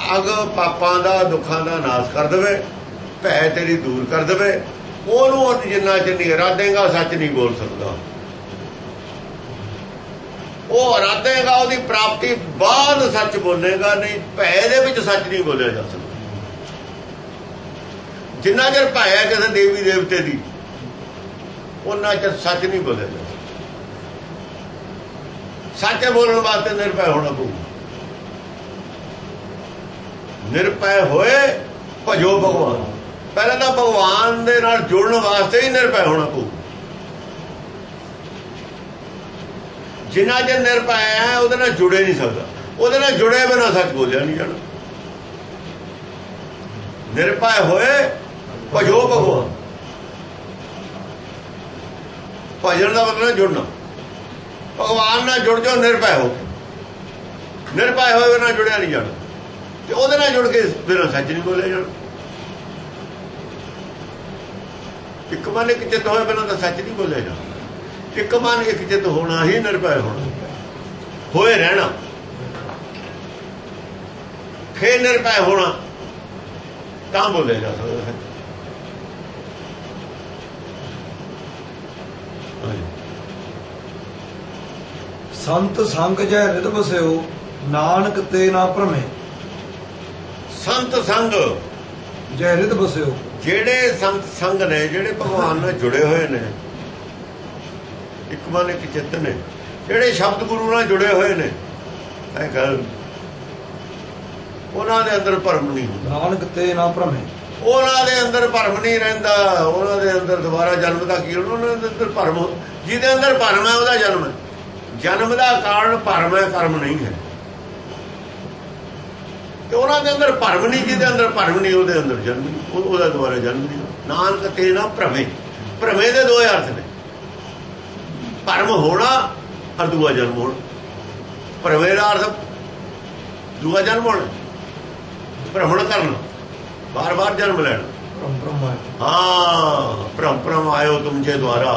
ਅਗ ਪਾਪਾਂ ਦਾ ਦੁੱਖਾਂ ਦਾ ਨਾਸ਼ ਕਰ ਦੇਵੇ, ਭੈ ਤੇਰੀ ਦੂਰ ਕਰ ਦੇਵੇ, ਉਹਨੂੰ ਜਿੰਨਾ ਚਿਰ ਨਹੀਂ ਇਰਾਦੇਗਾ ਸੱਚ ਨਹੀਂ ਬੋਲ ਸਕਦਾ। ਉਹ ਇਰਾਦੇਗਾ ਉਹਦੀ ਪ੍ਰਾਪਤੀ ਬਾਅਦ ਸੱਚ ਬੋਲੇਗਾ, ਨਹੀਂ ਭੈ ਦੇ ਵਿੱਚ ਸੱਚ ਨਹੀਂ ਬੋਲਿਆ ਜਾ ਸਕਦਾ। ਜਿੰਨਾ ਚਿਰ ਭੈ ਹੈ ਕਿਸੇ ਦੇਵੀ ਦੇਵਤੇ ਦੀ, ਉਹਨਾਂ ਚਿਰ ਸੱਚ ਨਹੀਂ ਬੋਲਿਆ ਜਾ ਸਕਦਾ। ਸੱਚ ਬੋਲਣ ਵਾਸਤੇ ਨਿਰਭੈ ਹੋਣਾ ਪਊ। ਨਿਰਭੈ ਹੋਏ ਭਜੋ ਭਗਵਾਨ। ਪਹਿਲਾਂ ਤਾਂ ਭਗਵਾਨ ਦੇ ਨਾਲ ਜੁੜਨ ਵਾਸਤੇ ਹੀ ਨਿਰਭੈ ਹੋਣਾ ਪਊ। ਜਿੰਨਾ ਚਿਰ ਨਿਰਭੈ ਹੈ ਉਹਦੇ ਨਾਲ ਜੁੜੇ ਨਹੀਂ ਸਕਦਾ। ਉਹਦੇ ਨਾਲ ਜੁੜੇ ਬਿਨਾਂ ਸੱਚ ਬੋਲਿਆ ਨਹੀਂ ਜਾਣਾ। ਨਿਰਭੈ ਹੋਏ ਭਜੋ ਭਗਵਾਨ। ਭਜਨ ਦਾ ਮਤਲਬ ਜੁੜਨਾ। ਭਗਵਾਨ ਨਾਲ ਜੁੜ ਜਾਓ ਨਿਰਭੈ ਹੋ। ਨਿਰਭੈ ਹੋਏ ਬਿਨਾਂ ਜੁੜਿਆ ਨਹੀਂ ਜਾਣਾ, ਤੇ ਉਹਦੇ ਨਾਲ ਜੁੜ ਕੇ ਬਿਨਾਂ ਸੱਚ ਨਹੀਂ ਬੋਲਿਆ ਜਾਣਾ। ਇੱਕ ਮਨ ਇੱਕ ਚਿੱਤ ਹੋਏ ਬਿਨਾਂ ਤਾਂ ਸੱਚ ਨਹੀਂ ਬੋਲਿਆ ਜਾਣਾ। ਇੱਕ ਮਨ ਇੱਕ ਚਿੱਤ ਹੋਣਾ ਹੀ ਨਿਰਭੈ ਹੋਣਾ, ਹੋਏ ਰਹਿਣਾ, ਫੇਰ ਨਿਰਭੈ ਹੋਣਾ ਤਾਂ ਬੋਲਿਆ ਜਾ ਸਕਦਾ। ਸੰਤ ਸੰਗ ਜੈ ਰਿਦ ਵਸਿਓ, ਨਾਨਕ ਤੇ ਨਾ ਭਰਮੇ। ਸੰਤ ਸੰਗ ਜੈ ਰਿਦ ਵਸਿਓ, ਜਿਹੜੇ ਸੰਤ ਸੰਗ ਨੇ, ਜਿਹੜੇ ਭਗਵਾਨ ਨਾਲ ਜੁੜੇ ਹੋਏ ਨੇ, ਇੱਕ ਮਨ ਇੱਕ ਚਿੱਤ ਨੇ, ਜਿਹੜੇ ਸ਼ਬਦ ਗੁਰੂ ਨਾਲ ਜੁੜੇ ਹੋਏ ਨੇ, ਇਹ ਗੱਲ ਉਹਨਾਂ ਦੇ ਅੰਦਰ ਭਰਮ ਨਹੀਂ ਹੁੰਦਾ। ਨਾਨਕ ਤੇ ਨਾ ਭਰਮੇ। ਉਹਨਾਂ ਦੇ ਅੰਦਰ ਭਰਮ ਨਹੀਂ ਰਹਿੰਦਾ। ਉਹਨਾਂ ਦੇ ਅੰਦਰ ਦੁਬਾਰਾ ਜਨਮ ਦਾ ਕੀ? ਉਹਨਾਂ ਦੇ ਅੰਦਰ ਭਰਮ, ਜਿਹਦੇ ਅੰਦਰ ਭਰਮ ਹੈ ਉਹਦਾ ਜਨਮ ਹੈ। ਜਨਮ ਦਾ ਕਾਰਨ ਭਰਮ ਹੈ, ਕਰਮ ਨਹੀਂ ਹੈ। ਤੇ ਉਹਨਾਂ ਦੇ ਅੰਦਰ ਭਰਮ ਨਹੀਂ, ਜਿਹਦੇ ਅੰਦਰ ਭਰਮ ਨਹੀਂ ਉਹਦੇ ਅੰਦਰ ਜਨਮ ਨਹੀਂ, ਉਹਦਾ ਦੁਬਾਰਾ ਜਨਮ ਨਹੀਂ। ਨਾਨਕ ਤੇ ਨਾ ਭਰਮੇ। ਭਰਮੇ ਦੇ ਦੋ ਅਰਥ ਨੇ, ਭਰਮ ਹੋਣਾ ਔਰ ਦੂਆ ਜਨਮ ਹੋਣਾ। ਭਰਮੇ ਦਾ ਅਰਥ ਦੂਆ ਜਨਮ ਹੋਣਾ, ਭ੍ਰਮਣ ਕਰਨਾ, ਬਾਰ ਬਾਰ ਜਨਮ ਲੈਣਾ। ਹਾਂ, ਭ੍ਰਮ ਭ੍ਰਮ ਆਇਓ ਤੁਮਚੇ ਦੁਆਰਾ।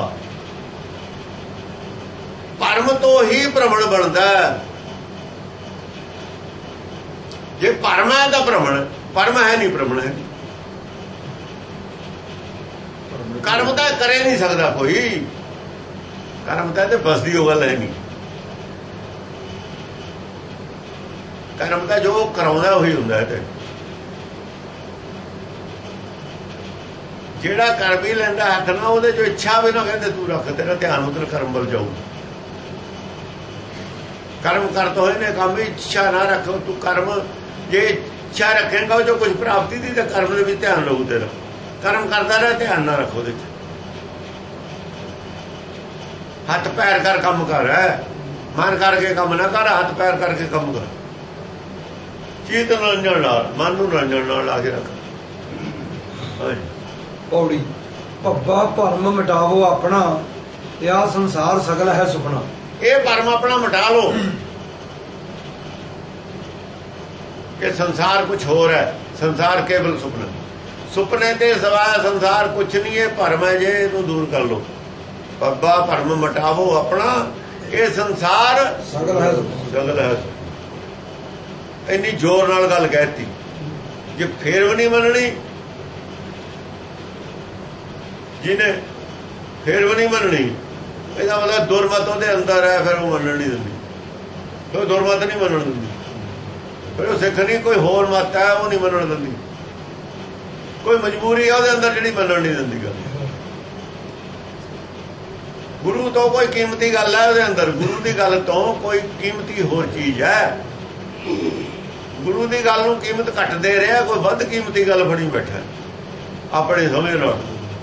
ਭਰਮ ਤੋਂ ਹੀ ਭ੍ਰਮਣ ਬਣਦਾ। ਜੇ ਭਰਮ ਹੈ ਤਾਂ ਭ੍ਰਮਣ, ਭਰਮ ਹੈ ਨਹੀਂ ਭ੍ਰਮਣ ਹੈ। ਕਰਮ ਤਾਂ ਕਰੇ ਨਹੀਂ ਸਕਦਾ ਕੋਈ, ਕਰਮ ਤਾਂ ਤੇ ਬਸ ਦੀ ਉਹ ਗੱਲ ਹੈ ਨਹੀਂ। ਕਰਮ ਤਾਂ ਜੋ ਕਰਾਉਂਦਾ ਉਹੀ ਹੁੰਦਾ ਹੈ। ਤੇ ਜਿਹੜਾ ਕਰ ਵੀ ਲੈਂਦਾ ਹੱਥ ਨਾਲ, ਉਹਦੇ ਚੋਂ ਇੱਛਾ ਵੀ ਨਾ ਕਹਿੰਦੇ ਤੂੰ ਰੱਖ, ਤੇਰਾ ਧਿਆਨ ਉਧਰ ਕਰਮ ਵੱਲ ਜਾਊ। ਕਰਮ ਕਰਤ ਹੋਏ ਨੇ ਕੰਮ, ਇੱਛਾ ਨਾ ਰੱਖੋ ਤੂੰ। ਕਰਮ ਜੇ ਇੱਛਾ ਰੱਖੇਗਾ ਉਹ ਜੋ ਕੁਝ ਪ੍ਰਾਪਤੀ ਦੀ, ਤਾਂ ਕਰਮ ਦੇ ਵਿੱਚ ਧਿਆਨ ਰਹੂ ਤੇਰਾ। ਕਰਮ ਕਰਦਾ ਰਹਿ, ਧਿਆਨ ਨਾ ਰੱਖੋ ਉਹਦੇ ਚ। ਹੱਥ ਪੈਰ ਕਰ ਕੰਮ ਕਰ, ਮਨ ਕਰਕੇ ਕੰਮ ਨਾ ਕਰ, ਹੱਥ ਪੈਰ ਕਰਕੇ ਕੰਮ ਕਰ। ਚੀਤ ਰੰਜਣ ਨਾਲ, ਮਨ ਨੂੰ ਰੰਜਣ ਨਾਲ ਲਾ ਕੇ ਰੱਖ। ਪੌੜੀ। ਭੱਬਾ ਭਰਮ ਮਿਟਾਵੋ ਆਪਣਾ, ਤੇ ਆਹ ਸੰਸਾਰ ਸਗਲ ਹੈ ਸੁਪਨਾ। ਇਹ ਭਰਮ ਆਪਣਾ ਮਿਟਾ ਲੋ ਕਿ ਸੰਸਾਰ ਕੁਛ ਹੋਰ ਹੈ। ਸੰਸਾਰ ਕੇਵਲ ਸੁਪਨਾ, ਸੁਪਨੇ ਤੇ ਸਵਾਇ ਸੰਸਾਰ ਕੁਛ ਨਹੀਂ ਹੈ, ਭਰਮ ਹੈ। ਜੇ ਇਹਨੂੰ ਦੂਰ ਕਰ ਲੋ, ਭੱਬਾ ਭਰਮ ਮਿਟਾਵੋ ਆਪਣਾ, ਇਹ ਸੰਸਾਰ ਸਗਲ ਹੈ, ਸਗਲ ਹੈ। ਇੰਨੀ ਜ਼ੋਰ ਨਾਲ ਗੱਲ ਕਹਿਤੀ, ਜੇ ਫੇਰ ਵੀ ਨਹੀਂ ਮੰਨਣੀ, ਜਿਹਨੇ ਫੇਰ ਵੀ ਨਹੀਂ ਮੰਨਣੀ, ਇਹਦਾ ਮਤਲਬ ਦੁਰਮਤ ਉਹਦੇ ਅੰਦਰ ਹੈ, ਫਿਰ ਉਹ ਮੰਨਣ ਨਹੀਂ ਦਿੰਦੀ। ਕੋਈ ਦੁਰਮਤ ਨਹੀਂ ਮੰਨਣ ਦਿੰਦੀ, ਫਿਰ ਉਹ ਸਿੱਖ ਨਹੀਂ। ਕੋਈ ਹੋਰ ਮਤ ਹੈ ਉਹ ਨਹੀਂ ਮੰਨਣ ਦਿੰਦੀ। ਕੋਈ ਮਜਬੂਰੀ ਹੈ ਉਹਦੇ ਅੰਦਰ ਜਿਹੜੀ ਮੰਨਣ ਨਹੀਂ ਦਿੰਦੀ ਗੱਲ। ਗੁਰੂ ਤੋਂ ਕੋਈ ਕੀਮਤੀ ਗੱਲ ਹੈ ਉਹਦੇ ਅੰਦਰ, ਗੁਰੂ ਦੀ ਗੱਲ ਤੋਂ ਕੋਈ ਕੀਮਤੀ ਹੋਰ ਚੀਜ਼ ਹੈ। ਗੁਰੂ ਦੀ ਗੱਲ ਨੂੰ ਕੀਮਤ ਘੱਟ ਦੇ ਰਿਹਾ, ਕੋਈ ਵੱਧ ਕੀਮਤੀ ਗੱਲ ਫੜੀ ਬੈਠਾ ਆਪਣੇ ਸਮਝ ਨਾਲ।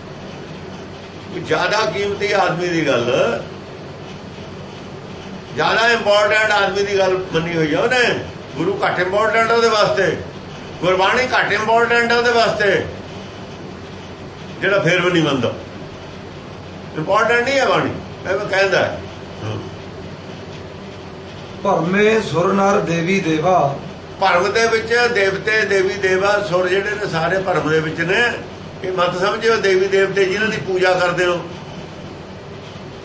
ਜ਼ਿਆਦਾ ਕੀਮਤੀ ਆਦਮੀ ਦੀ ਗੱਲ, ਜ਼ਿਆਦਾ ਇੰਪੋਰਟੈਂਟ ਆਦਮੀ ਦੀ ਗੱਲ ਮੰਨੀ ਹੋਈ ਆ ਉਹਨੇ। ਗੁਰੂ ਘੱਟ ਇੰਪੋਰਟੈਂਟ ਉਹਦੇ ਵਾਸਤੇ, ਗੁਰਬਾਣੀ ਘੱਟ ਇੰਪੋਰਟੈਂਟ ਉਹਦੇ ਵਾਸਤੇ, ਜਿਹੜਾ ਫੇਰ ਵੀ ਨਹੀਂ ਮੰਨਦਾ। ਇੰਪੋਰਟੈਂਟ ਨਹੀਂ ਹੈ ਬਾਣੀ, ਐਵੇਂ ਕਹਿੰਦਾ। ਭਰਮੇ ਸੁਰ ਨਰ ਦੇਵੀ ਦੇਵਾ। ਭਰਮ ਦੇ ਵਿੱਚ ਦੇਵਤੇ ਦੇਵੀ ਦੇਵਾ ਸੁਰ ਜਿਹੜੇ ਨੇ ਸਾਰੇ ਭਰਮ ਦੇ ਵਿੱਚ ਨੇ। ਇਹ ਮਤ ਸਮਝਿਓ ਦੇਵੀ ਦੇਵਤੇ ਜਿਨ੍ਹਾਂ ਦੀ ਪੂਜਾ ਕਰਦੇ ਹੋ,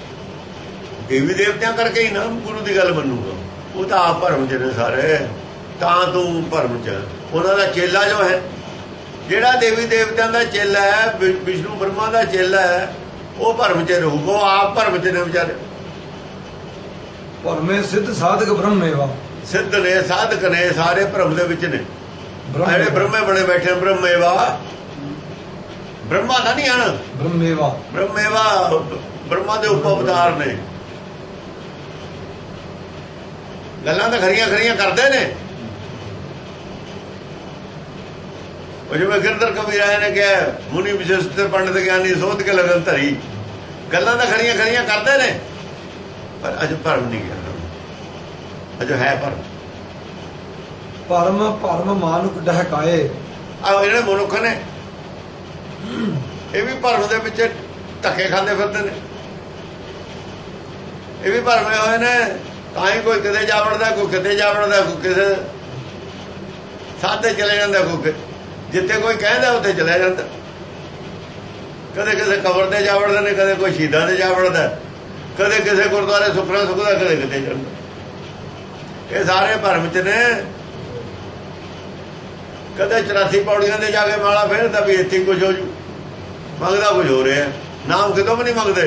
ਦੇਵੀ ਦੇਵਤਿਆਂ ਕਰਕੇ ਹੀ ਨਾ ਗੁਰੂ ਦੀ ਗੱਲ ਮੰਨੂਗਾ। ਉਹ ਤਾਂ ਆਪ ਭਰਮ ਚ ਨੇ ਸਾਰੇ। ਤਾਂ ਤੂੰ ਭਰਮ ਚ। ਉਹਨਾਂ ਦਾ ਚੇਲਾ ਜੋ ਹੈ, ਜਿਹੜਾ ਦੇਵੀ ਦੇਵਤਿਆਂ ਦਾ ਚੇਲਾ ਹੈ, ਵਿਸ਼ਨੂੰ ਬ੍ਰਹਮਾ ਦਾ ਚੇਲਾ ਹੈ, ਉਹ ਭਰਮ ਚ ਰਹੂਗਾ। ਉਹ ਆਪ ਭਰਮ ਚ ਨੇ ਵਿਚਾਰੇ। ਭਰਮੇ ਸਿੱਧ ਸਾਧਕ ਬ੍ਰਹਮੇਵਾ, ਸਿੱਧ ਨੇ ਸਾਧਕ ਨੇ ਸਾਰੇ ਭਰਮ ਦੇ ਵਿੱਚ ਨੇ। ਜਿਹੜੇ ਬ੍ਰਹਮੇ ਬਣੇ ਬੈਠੇ ਬ੍ਰਹਮੇਵਾ, ਬ੍ਰਹਮਾ ਦਾ ਨਹੀਂ ਹਨ, ਬ੍ਰਹਮੇਵਾ ਬ੍ਰਹਮੇਵਾ ਬ੍ਰਹਮਾ ਦੇ ਉਪ ਅਵਤਾਰ ਨੇ। ਗੱਲਾਂ ਤਾਂ ਖਰੀਆਂ ਖਰੀਆਂ ਕਰਦੇ ਨੇ। ਉਹ ਜਿਵੇਂ ਗਿਰਧਰ ਕਬੀਰ ਆਏ ਨੇ ਕਿਹਾ, ਮੁਨੀ ਵਿਸ਼ਿਸ਼ਟ ਪੰਡਤ ਗਿਆਨੀ ਸੋਧ ਕੇ ਲਗਨ ਧਰੀ। ਗੱਲਾਂ ਤਾਂ ਖਰੀਆਂ ਖਰੀਆਂ ਕਰਦੇ ਨੇ, ਪਰ ਅਜ ਭਰਮ ਨਹੀਂ ਗਿਆ, ਅਜ ਹੈ ਭਰਮ। ਭਰਮ ਮਾਨੁਖ ਡਹਕਾਏ। ਆਹ ਜਿਹੜੇ ਮਨੁੱਖ ਨੇ ਇਹ ਵੀ ਭਰਮ ਦੇ ਵਿੱਚ ਧੱਕੇ ਖਾਂਦੇ ਫਿਰਦੇ ਨੇ। ਇਹ ਵੀ ਭਰਮੇ ਹੋਏ ਨੇ, ਤਾਂ ਹੀ ਕੋਈ ਕਿਤੇ ਜਾ ਵੜਦਾ, ਕੋਈ ਕਿਤੇ ਜਾ ਵੜਦਾ, ਕੋਈ ਕਿਸੇ ਸਾਧੇ ਚਲੇ ਜਾਂਦਾ, ਕੋਈ ਜਿੱਥੇ ਕੋਈ ਕਹਿੰਦਾ ਉੱਥੇ ਚਲਿਆ ਜਾਂਦਾ। ਕਦੇ ਕਿਸੇ ਕਬਰ ਤੇ ਜਾ ਵੜਦੇ ਨੇ, ਕਦੇ ਕੋਈ ਸ਼ਹੀਦਾਂ ਤੇ ਜਾ ਵੜਦਾ, ਕਦੇ ਕਿਸੇ ਗੁਰਦੁਆਰੇ ਸੁਖਣਾ ਸੁਖਦਾ, ਕਦੇ ਕਿਤੇ ਜਾਂਦਾ। ਇਹ ਸਾਰੇ ਭਰਮ ਚ ਨੇ। ਕਦੇ 84 ਪੌੜੀਆਂ ਤੇ ਜਾ ਕੇ ਮਾਲਾ ਫੇਰਦਾ ਵੀ ਇੱਥੇ ਕੁਝ ਹੋ ਜੂ, ਮੰਗਦਾ ਕੁਝ ਹੋ ਰਿਹਾ। ਨਾਮ ਕਿਤੋਂ ਵੀ ਨਹੀਂ ਮੰਗਦੇ।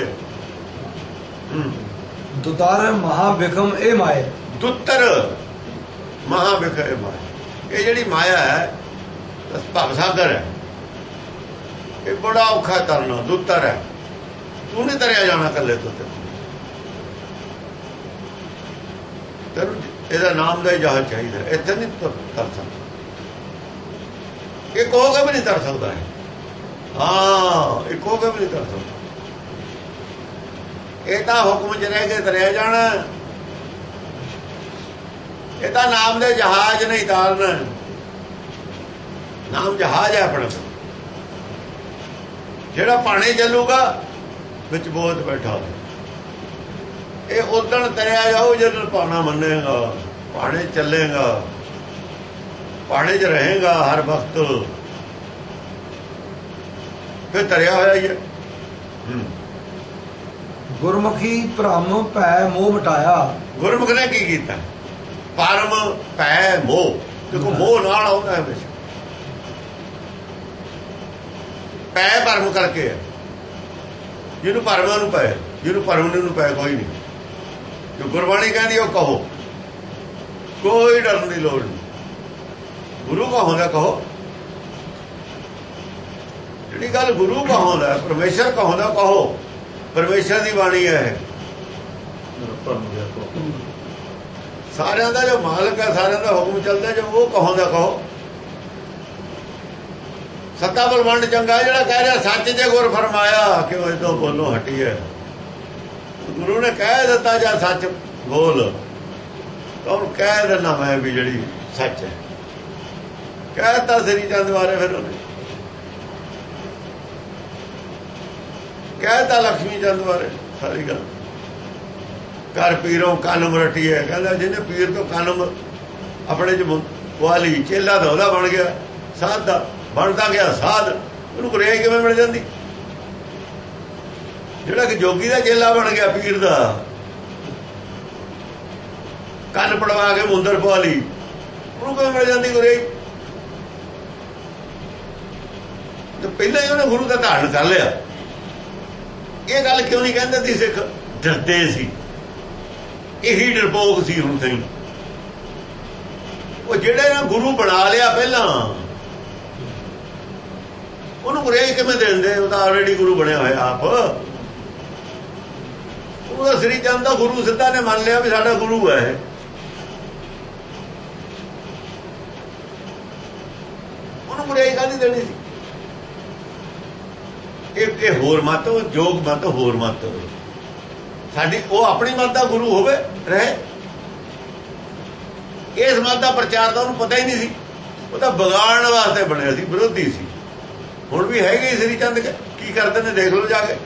ਦੁਤਾਰ ਮਹਾਵਿਖਮ ਇਹ ਮਾਏ। ਦੁੱਤਰ ਮਹਾਵਿਖ ਇਹ ਮਾਇਆ। ਇਹ ਜਿਹੜੀ ਮਾਇਆ ਹੈ ਭਵ ਸਾਗਰ ਹੈ, ਇਹ ਬੜਾ ਔਖਾ ਤਰਨਾ। ਦੁੱਤਰ ਹੈ, ਤੂੰ ਨਹੀਂ ਤਰਿਆ ਜਾਣਾ ਇਕੱਲੇ ਤੋਂ। ਤੈਨੂੰ ਇਹਦਾ ਨਾਮ ਦਾ ਜਹਾਜ਼ ਚਾਹੀਦਾ, ਇੱਥੇ ਨਹੀਂ ਤਰ ਸਕਦਾ। ਇਹ ਕਹੋਗੇ ਵੀ ਨਹੀਂ ਤਰ ਸਕਦਾ ਹੈ। ਹਾਂ, ਇਹ ਕਹੋਗੇ ਵੀ ਨਹੀਂ ਤਰ ਸਕਦਾ। ਇਹ ਤਾਂ ਹੁਕਮ ਚ ਰਹਿ ਕੇ ਤਰਿਆ ਜਾਣਾ। ਇਹ ਤਾਂ ਨਾਮ ਦੇ ਜਹਾਜ਼ ਨਹੀਂ ਤਾਰਨਾ। ਨਾਮ ਜਹਾਜ਼ ਹੈ ਆਪਣਾ, ਜਿਹੜਾ ਪਾਣੀ ਚੱਲੂਗਾ ਵਿੱਚ ਬੋਝ ਬੈਠਾ। ਇਹ ਉਦਣ ਤਰਿਆ ਜਾਊ ਜਦੋਂ ਪਾਣਾ ਮੰਨੇਗਾ, ਪਾਣੇ ਚੱਲੇਗਾ, ਪਾਣੇ 'ਚ ਰਹੇਗਾ ਹਰ ਵਕਤ, ਫਿਰ ਤਰਿਆ ਹੋਇਆ ਹੀ ਹੈ। ਗੁਰਮੁਖੀ ਭ੍ਰਮ ਭੈ ਮੋਹ ਮਿਟਾਇਆ। ਗੁਰਮੁਖ ਨੇ ਕੀ ਕੀਤਾ? ਭਰਮ ਭੈ ਮੋਹ। ਦੇਖੋ ਮੋਹ ਨਾਲ ਆਉਂਦਾ ਹੈ ਹਮੇਸ਼ਾ। ਪੈ ਭਰਮ ਕਰਕੇ ਹੈ। ਜਿਹਨੂੰ ਭਰਮ ਉਹਨੂੰ ਪੈ, ਜਿਹਨੂੰ ਭਰਮ ਨੂੰ ਪੈ ਕੋਈ ਨਹੀਂ। ਜੋ ਗੁਰਬਾਣੀ ਕਹਿੰਦੀ ਉਹ ਕਹੋ, ਕੋਈ ਡਰਨ ਦੀ ਲੋੜ ਨਹੀਂ। ਗੁਰੂ ਕਹੋਂਦਾ ਕਹੋ। ਜਿਹੜੀ ਗੱਲ ਗੁਰੂ ਕਹੋਂਦਾ, ਪਰਮੇਸ਼ਰ ਕਹੋਂਦਾ ਕਹੋ। ਪਰਮੇਸ਼ਰ ਦੀ ਬਾਣੀ ਹੈ। ਸਾਰਿਆਂ ਦਾ ਜੋ ਮਾਲਕ ਹੈ, ਸਾਰਿਆਂ ਦਾ ਹੁਕਮ ਚੱਲਦਾ, ਜੋ ਉਹ ਕਹੋਂਦਾ ਕਹੋ। ਸੱਤਾ ਬਲਵੰਡ ਚੰਗਾ ਜਿਹੜਾ ਕਹਿ ਰਿਹਾ ਸੱਚ ਜੇ ਗੁਰ ਫਰਮਾਇਆ, ਕਿਉਂ ਇਹ ਤੋਂ ਬੋਲੋ ਹਟੀ ਹੈ। ਗੁਰੂ ਨੇ ਕਹਿ ਦਿੱਤਾ ਜਾਂ ਸੱਚ ਬੋਲ, ਤਾਂ ਉਹਨੂੰ ਕਹਿ ਦੇਣਾ ਮੈਂ ਵੀ ਜਿਹੜੀ ਸੱਚ ਹੈ। ਕਹਿ ਦਿੱਤਾ ਸ੍ਰੀ ਚੰਦ ਬਾਰੇ, ਫਿਰ ਉਹਨੇ ਕਹਿ ਦਿੱਤਾ ਲక్ష్ਮੀ ਚੰਦ ਬਾਰੇ ਸਾਰੀ ਗੱਲ। ਘਰ ਪੀਰੋਂ ਕਲਮ ਰਟੀ ਹੈ। ਕਹਿੰਦਾ ਜਿਹਨੇ ਪੀਰ ਤੋਂ ਕਲਮ ਆਪਣੇ ਚ ਪਵਾ ਲਈ, ਚੇਲਾ ਤਾਂ ਉਹਦਾ ਬਣ ਗਿਆ, ਸਾਧ ਦਾ ਬਣਦਾ ਗਿਆ ਸਾਧ। ਉਹਨੂੰ ਗੁਰਿਆਈ ਕਿਵੇਂ ਮਿਲ ਜਾਂਦੀ? ਜਿਹੜਾ ਕਿ ਜੋਗੀ ਦਾ ਚੇਲਾ ਬਣ ਗਿਆ ਪੀਰ ਦਾ, ਕੰਨ ਪੜਵਾ ਕੇ ਮੁੰਦਰ ਪਵਾ ਲਈ, ਉਹਨੂੰ ਕਿਵੇਂ ਮਿਲ ਜਾਂਦੀ ਗੁਰਿਆਈ? ਤੇ ਪਹਿਲਾਂ ਹੀ ਉਹਨੇ ਗੁਰੂ ਦਾ ਧਾਰਨ ਕਰ ਲਿਆ। ਇਹ ਗੱਲ ਕਿਉਂ ਨਹੀਂ ਕਹਿੰਦੇ ਸੀ ਸਿੱਖ? ਡਰਦੇ ਸੀ। ਇਹੀ ਡਰਪੋਕ ਸੀ ਹੁਣ ਤਾਈਂ। ਉਹ ਜਿਹੜੇ ਨਾ ਗੁਰੂ ਬਣਾ ਲਿਆ ਪਹਿਲਾਂ, ਉਹਨੂੰ ਗੁਰਿਆਈ ਕਿਵੇਂ ਦਿੰਦੇ? ਉਹ ਤਾਂ ਆਲਰੇਡੀ ਗੁਰੂ ਬਣਿਆ ਹੋਇਆ ਆਪ। ਉਹਦਾ ਸ੍ਰੀ ਚੰਦ ਦਾ ਗੁਰੂ ਸਿੱਧਾ ਨੇ ਮੰਨ ਲਿਆ ਵੀ ਸਾਡਾ ਗੁਰੂ ਹੈ। ਉਹਨੂੰ ਗੁਰਿਆਈ ਕਾਹਦੀ ਦੇਣੀ ਸੀ? ਇਹ ਹੋਰ ਮਤ, ਜੋਗ ਮਤ, ਹੋਰ ਮਤ। ਸਾਡੀ ਉਹ ਆਪਣੀ ਮਤ ਦਾ ਗੁਰੂ ਹੋਵੇ ਰਹੇ। ਇਸ ਮਤ ਦਾ ਪ੍ਰਚਾਰ ਤਾਂ ਉਹਨੂੰ ਪਤਾ ਹੀ ਨਹੀਂ ਸੀ। ਉਹ ਤਾਂ ਵਿਗਾੜਨ ਵਾਸਤੇ ਬਣਿਆ ਸੀ, ਵਿਰੋਧੀ ਸੀ। ਹੁਣ ਵੀ ਹੈਗੇ ਸ੍ਰੀ ਚੰਦ ਕੀ ਕਰਦੇ ਨੇ, ਦੇਖ ਲਓ ਜਾ ਕੇ।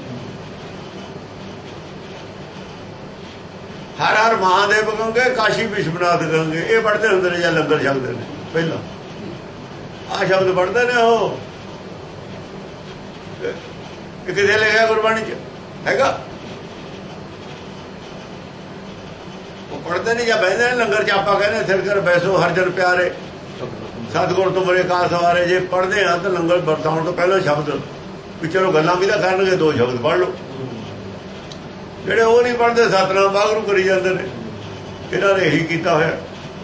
ਹਰ ਹਰ ਮਹਾਦੇਵ ਕਹੋਗੇ, ਕਾਸ਼ੀ ਵਿਸ਼ਵਨਾਥ ਕਹੋਗੇ। ਇਹ ਪੜ੍ਹਦੇ ਹੁੰਦੇ ਨੇ ਜਾਂ ਲੰਗਰ ਛਕਦੇ ਨੇ ਪਹਿਲਾਂ। ਆਹ ਸ਼ਬਦ ਪੜ੍ਹਦੇ ਨੇ। ਉਹ ਕਿਤੇ ਲਿਖਿਆ ਗੁਰਬਾਣੀ ਚ ਹੈਗਾ? ਉਹ ਪੜ੍ਹਦੇ ਨਹੀਂ ਜਾਂ ਬਹਿੰਦੇ ਨੇ ਲੰਗਰ 'ਚ ਆਪਾਂ ਕਹਿੰਦੇ ਸਿਰ ਕਰ ਬੈਸੋ ਹਰ ਜਨ ਪਿਆਰੇ ਸਤਿਗੁਰ ਤੁਮਰੇ ਕਾ ਸਵਾਰੇ। ਜੇ ਪੜ੍ਹਦੇ ਆ ਤਾਂ ਲੰਗਰ ਵਰਤਾਉਣ ਤੋਂ ਪਹਿਲਾਂ ਸ਼ਬਦ ਵੀ ਚਲੋ ਗੱਲਾਂ ਵੀ ਤਾਂ ਕਰਨਗੇ, 2 ਸ਼ਬਦ ਪੜ੍ਹ ਲਓ। ਜਿਹੜੇ ਉਹ ਨਹੀਂ ਪੜ੍ਹਦੇ ਸਤਿਨਾਮ ਵਾਹਿਗੁਰੂ ਕਰੀ ਜਾਂਦੇ ਨੇ। ਇਹਨਾਂ ਨੇ ਇਹੀ ਕੀਤਾ ਹੋਇਆ।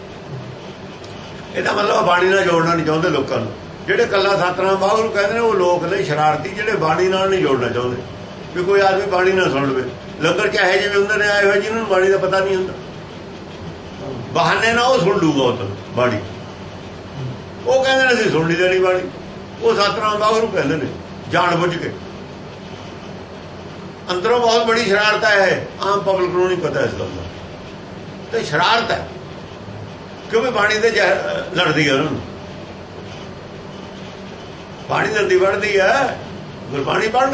ਇਹਦਾ ਮਤਲਬ ਬਾਣੀ ਨਾਲ ਜੋੜਨਾ ਨਹੀਂ ਚਾਹੁੰਦੇ ਲੋਕਾਂ ਨੂੰ। ਜਿਹੜੇ ਕੱਲਾ ਸਤਿਨਾਮ ਵਾਹਿਗੁਰੂ ਕਹਿੰਦੇ ਨੇ ਉਹ ਲੋਕ ਨੇ ਸ਼ਰਾਰਤੀ, ਜਿਹੜੇ ਬਾਣੀ ਨਾਲ ਨਹੀਂ ਜੋੜਨਾ ਚਾਹੁੰਦੇ ਵੀ ਕੋਈ ਆਦਮੀ ਬਾਣੀ ਨਾ ਸੁਣ ਲਵੇ। ਲੰਗਰ 'ਚ ਇਹੋ ਜਿਹੇ ਹੁੰਦੇ ਨੇ ਆਏ ਹੋਏ ਜਿਹਨਾਂ ਨੂੰ ਬਾਣੀ ਦਾ ਪਤਾ ਨਹੀਂ ਹੁੰਦਾ, ਬਹਾਨੇ ਨਾਲ ਉਹ ਸੁਣ ਲੂਗਾ ਉਹ ਤਾਂ ਬਾਣੀ। ਉਹ ਕਹਿੰਦੇ ਨੇ ਅਸੀਂ ਸੁਣ ਲਈ ਦੇਣੀ ਬਾਣੀ। ਉਹ ਸਤਿਨਾਮ ਵਾਹਿਗੁਰੂ ਕਹਿੰਦੇ ਨੇ ਜਾਣ ਬੁੱਝ ਕੇ। ਅੰਦਰੋਂ ਬਹੁਤ ਬੜੀ ਸ਼ਰਾਰਤ ਹੈ, ਆਮ ਪਬਲਿਕ ਨੂੰ ਨਹੀਂ ਪਤਾ ਇਸ ਗੱਲ ਦਾ। ਤੇ ਸ਼ਰਾਰਤ ਹੈ ਕਿਉਂਕਿ ਬਾਣੀ ਦੇ ਲੜਦੀ ਹੈ ਉਹਨਾਂ ਨੂੰ। ਬਾਣੀ ਜਲਦੀ ਵੜਦੀ ਹੈ, ਗੁਰਬਾਣੀ ਪੜ੍ਹਨ।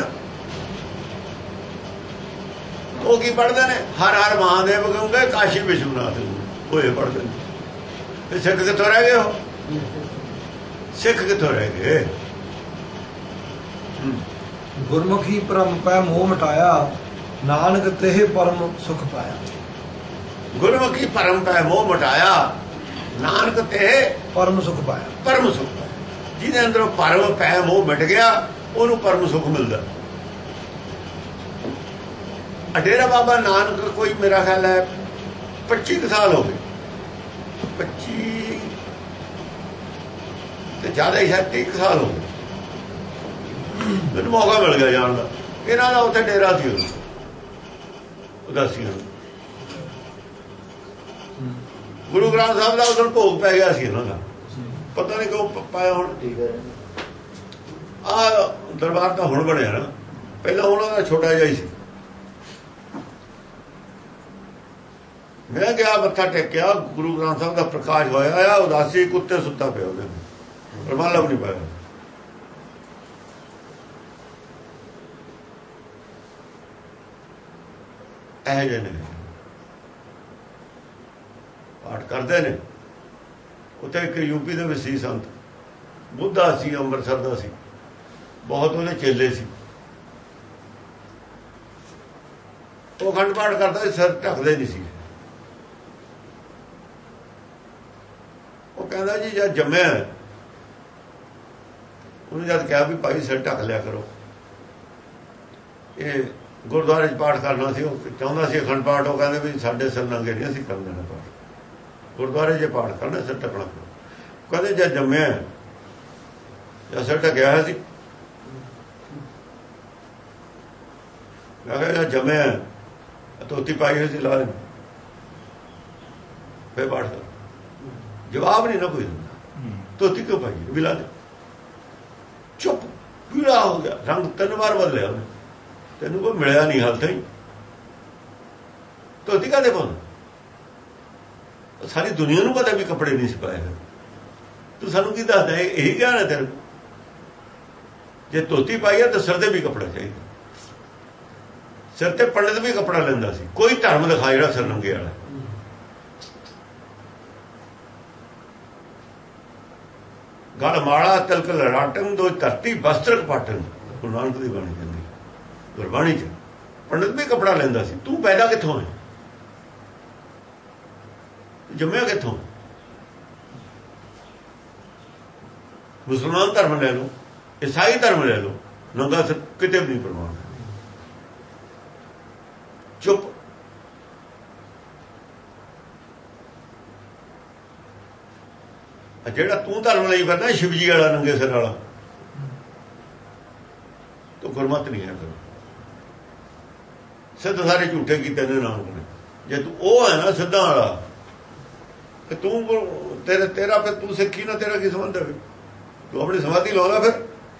ਉਹ ਕੀ ਪੜ੍ਹਦੇ ਨੇ? ਹਰ ਹਰ ਮਹਾਦੇਵ ਕਹੂੰਗੇ, ਕਾਸ਼ੀ ਵਿਸ਼ਵਨਾਥ ਹੋਏ ਪੜ੍ਹਦੇ ਨੇ। ਤੇ ਸਿੱਖ ਕਿੱਥੋਂ ਰਹਿ ਗਏ? ਉਹ ਸਿੱਖ ਕਿੱਥੋਂ ਰਹਿ ਗਏ? ਗੁਰਮੁਖੀ ਭਰਮ ਪੈ ਮੋਹ ਮਟਾਇਆ, ਨਾਨਕ ਤੇਹ ਪਰਮ ਸੁਖ ਪਾਇਆ। ਗੁਰਮੁਖੀ ਭਰਮ ਪੈ ਮੋਹ ਮਟਾਇਆ, ਨਾਨਕ ਤੇਹ ਪਰਮ ਸੁਖ ਪਾਇਆ। ਪਰਮ ਸੁਖ ਪਾਇਆ। ਜਿਹਦੇ ਅੰਦਰੋਂ ਭਰਮ ਪੈ ਮੋਹ ਮਿਟ ਗਿਆ ਉਹਨੂੰ ਪਰਮ ਸੁਖ ਮਿਲਦਾ। ਡੇਰਾ ਬਾਬਾ ਨਾਨਕ ਕੋਈ ਮੇਰਾ ਖਿਆਲ ਹੈ 25 ਸਾਲ ਹੋ ਗਏ, 25 ਤੇ ਜ਼ਿਆਦਾ ਹੀ ਸ਼ਾਇਦ 30 ਸਾਲ ਹੋ ਗਏ ਮੈਨੂੰ ਮੌਕਾ ਮਿਲ ਗਿਆ ਜਾਣ ਦਾ। ਇਹਨਾਂ ਦਾ ਉੱਥੇ ਡੇਰਾ ਸੀ ਉਦਾਸੀਆਂ। ਗੁਰੂ ਗ੍ਰੰਥ ਸਾਹਿਬ ਦਾ ਉਦੋਂ ਭੋਗ ਪੈ ਗਿਆ ਸੀ ਇਹਨਾਂ ਦਾ, ਪਤਾ ਨਹੀਂ ਕਿਉਂ ਪਾਇਆ। ਹੁਣ ਆਹ ਦਰਬਾਰ ਤਾਂ ਹੁਣ ਬਣਿਆ ਨਾ, ਪਹਿਲਾਂ ਉਹਨਾਂ ਦਾ ਛੋਟਾ ਜਿਹਾ ਹੀ ਸੀ। ਮੈਂ ਗਿਆ ਮੱਥਾ ਟੇਕਿਆ, ਗੁਰੂ ਗ੍ਰੰਥ ਸਾਹਿਬ ਦਾ ਪ੍ਰਕਾਸ਼ ਹੋਇਆ ਆ, ਉਦਾਸੀ ਕੁੱਤੇ ਸੁੱਤਾ ਪਿਆ ਉਹਦੇ ਰੁਮਾਲਾ ਵੀ ਨਹੀਂ ਪਾਇਆ। ਇਹ ਜਿਹੇ ਨੇ ਪਾਠ ਕਰਦੇ ਨੇ। ਉੱਥੇ ਇੱਕ ਯੂਪੀ ਦੇ ਵਿੱਚ ਸੀ ਸੰਤ, ਬੁੱਧਾ ਸੀ, ਅੰਮ੍ਰਿਤਸਰ ਦਾ ਸੀ, ਬਹੁਤ ਉਹਦੇ ਚੇਲੇ ਸੀ। ਉਹ ਅਖੰਡ ਪਾਠ ਕਰਦਾ ਸੀ, ਸਿਰ ਢੱਕਦੇ ਨਹੀਂ ਸੀ। ਉਹ ਕਹਿੰਦਾ ਜੀ ਜਦ ਜੰਮਿਆ ਉਹਨੇ ਜਦ ਕਿਹਾ ਵੀ ਭਾਈ ਸਿਰ ਢੱਕ ਲਿਆ ਕਰੋ। ਇਹ ਗੁਰਦੁਆਰੇ 'ਚ ਪਾਠ ਕਰਨਾ ਸੀ, ਉਹ ਚਾਹੁੰਦਾ ਸੀ ਅਖੰਡ ਪਾਠ। ਉਹ ਕਹਿੰਦੇ ਵੀ ਸਾਡੇ ਸਿਰ ਨੰਗੇ ਨਹੀਂ ਅਸੀਂ ਕਰਨ ਦੇਣਾ ਪਾਠ, ਗੁਰਦੁਆਰੇ 'ਚ ਪਾਠ ਕਰਨਾ, ਸਿਰ ਢੱਕਣਾ। ਕਹਿੰਦੇ ਜਦ ਜੰਮਿਆ ਜਾਂ ਸਿਰ ਢੱਕਿਆ ਹੋਇਆ ਸੀ। ਮੈਂ ਕਿਹਾ ਜਦ ਜੰਮਿਆ ਧੋਤੀ ਪਾਈ ਹੋਈ ਸੀ ਲਾ ਲੈਣੀ, ਫੇਰ ਪਾਠ ਕਰ। ਜਵਾਬ ਨਹੀਂ ਨਾ ਕੋਈ ਦਿੰਦਾ, ਧੋਤੀ ਕਿਉਂ ਪਾਈ ਵੀ ਲਾ ਦੇ। ਚੁੱਪ, ਪੀੜਾ ਹੋ ਗਿਆ, ਰੰਗ 3 ਵਾਰ ਬਦਲਿਆ ਉਹਨੇ। ਤੈਨੂੰ ਕੋਈ ਮਿਲਿਆ ਨਹੀਂ ਹਾਲ ਤਾਈਂ, ਧੋਤੀ ਕਾਹਦੇ ਪਾਉਣਾ? ਸਾਰੀ ਦੁਨੀਆ ਨੂੰ ਪਤਾ ਵੀ ਕੱਪੜੇ ਨਹੀਂ ਸੀ ਪਾਏ। ਤੂੰ ਸਾਨੂੰ ਕੀ ਦੱਸਦਾ? ਇਹੀ ਗਿਆਨ ਹੈ ਤੇਰੇ? ਜੇ ਧੋਤੀ ਪਾਈ ਹੈ ਤਾਂ ਸਿਰ ਤੇ ਵੀ ਕੱਪੜਾ ਚਾਹੀਦਾ। ਸਿਰ ਤੇ ਪੰਡਿਤ ਵੀ ਕੱਪੜਾ ਲੈਂਦਾ ਸੀ। ਕੋਈ ਧਰਮ ਦਿਖਾ ਜਿਹੜਾ ਸਿਰ ਨੰਗੇ ਵਾਲਾ। ਗਲ ਮਾਲਾ ਤਿਲਕ ਲੜਾਟਨ ਦੋ ਧਰਤੀ ਵਸਤਰ ਕਪਾਟਨ, ਗੁਰੂ ਨਾਨਕ ਦੀ ਬਾਣੀ ਕਹਿੰਦੀ। ਗੁਰਬਾਣੀ 'ਚ ਪੰਡਿਤ ਵੀ ਕੱਪੜਾ ਲੈਂਦਾ ਸੀ। ਤੂੰ ਪੈਦਾ ਕਿੱਥੋਂ ਹੈ? ਜੰਮਿਆ ਕਿੱਥੋਂ? ਮੁਸਲਮਾਨ ਧਰਮ ਲੈ ਲਓ, ਈਸਾਈ ਧਰਮ ਲੈ ਲਓ, ਨੰਗਾ ਸਿਰ ਕਿਤੇ ਵੀ ਨਹੀਂ ਪ੍ਰਮਾਣ। ਚੁੱਪ। ਜਿਹੜਾ ਤੂੰ ਧਰਮ ਲਈ ਫਿਰਦਾ ਸ਼ਿਵਜੀ ਵਾਲਾ ਨੰਗੇ ਸਿਰ ਵਾਲਾ, ਤੂੰ ਗੁਰਮਤ ਨਹੀਂ ਹੈ। ਸਿੱਧ ਸਾਰੇ ਝੂਠੇ ਕੀਤੇ ਨੇ ਨਾਨਕ ਨੇ। ਜੇ ਤੂੰ ਉਹ ਹੈ ਨਾ ਸਿੱਧਾਂ ਵਾਲਾ, ਤੇ ਤੂੰ ਤੇਰਾ ਫਿਰ ਤੂੰ ਸਿੱਖੀ ਨਾ, ਤੇਰਾ ਕੀ ਸੰਬੰਧ ਹੈ? ਤੂੰ ਆਪਣੀ ਸਮਾਧੀ ਲਾਉਣਾ। ਫਿਰ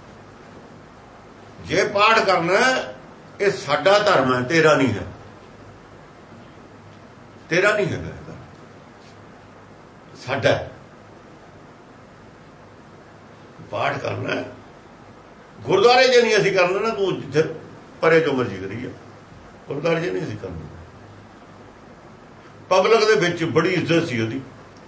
ਜੇ ਪਾਠ ਕਰਨਾ ਇਹ ਸਾਡਾ ਧਰਮ ਹੈ, ਤੇਰਾ ਨਹੀਂ ਹੈ। ਤੇਰਾ ਨਹੀਂ ਹੈਗਾ, ਸਾਡਾ। ਪਾਠ ਕਰਨਾ ਗੁਰਦੁਆਰੇ 'ਚ ਨਹੀਂ ਅਸੀਂ ਕਰਨਾ ਨਾ। ਤੂੰ ਜਿੱਥੇ ਪਰੇ ਜੋ ਮਰਜ਼ੀ ਕਰੀ ਆ, ਗੁਰਦੁਆਰੇ 'ਚ ਨਹੀਂ ਅਸੀਂ ਕਰਨਾ। ਪਬਲਿਕ ਦੇ ਵਿੱਚ ਬੜੀ ਇੱਜ਼ਤ ਸੀ ਉਹਦੀ,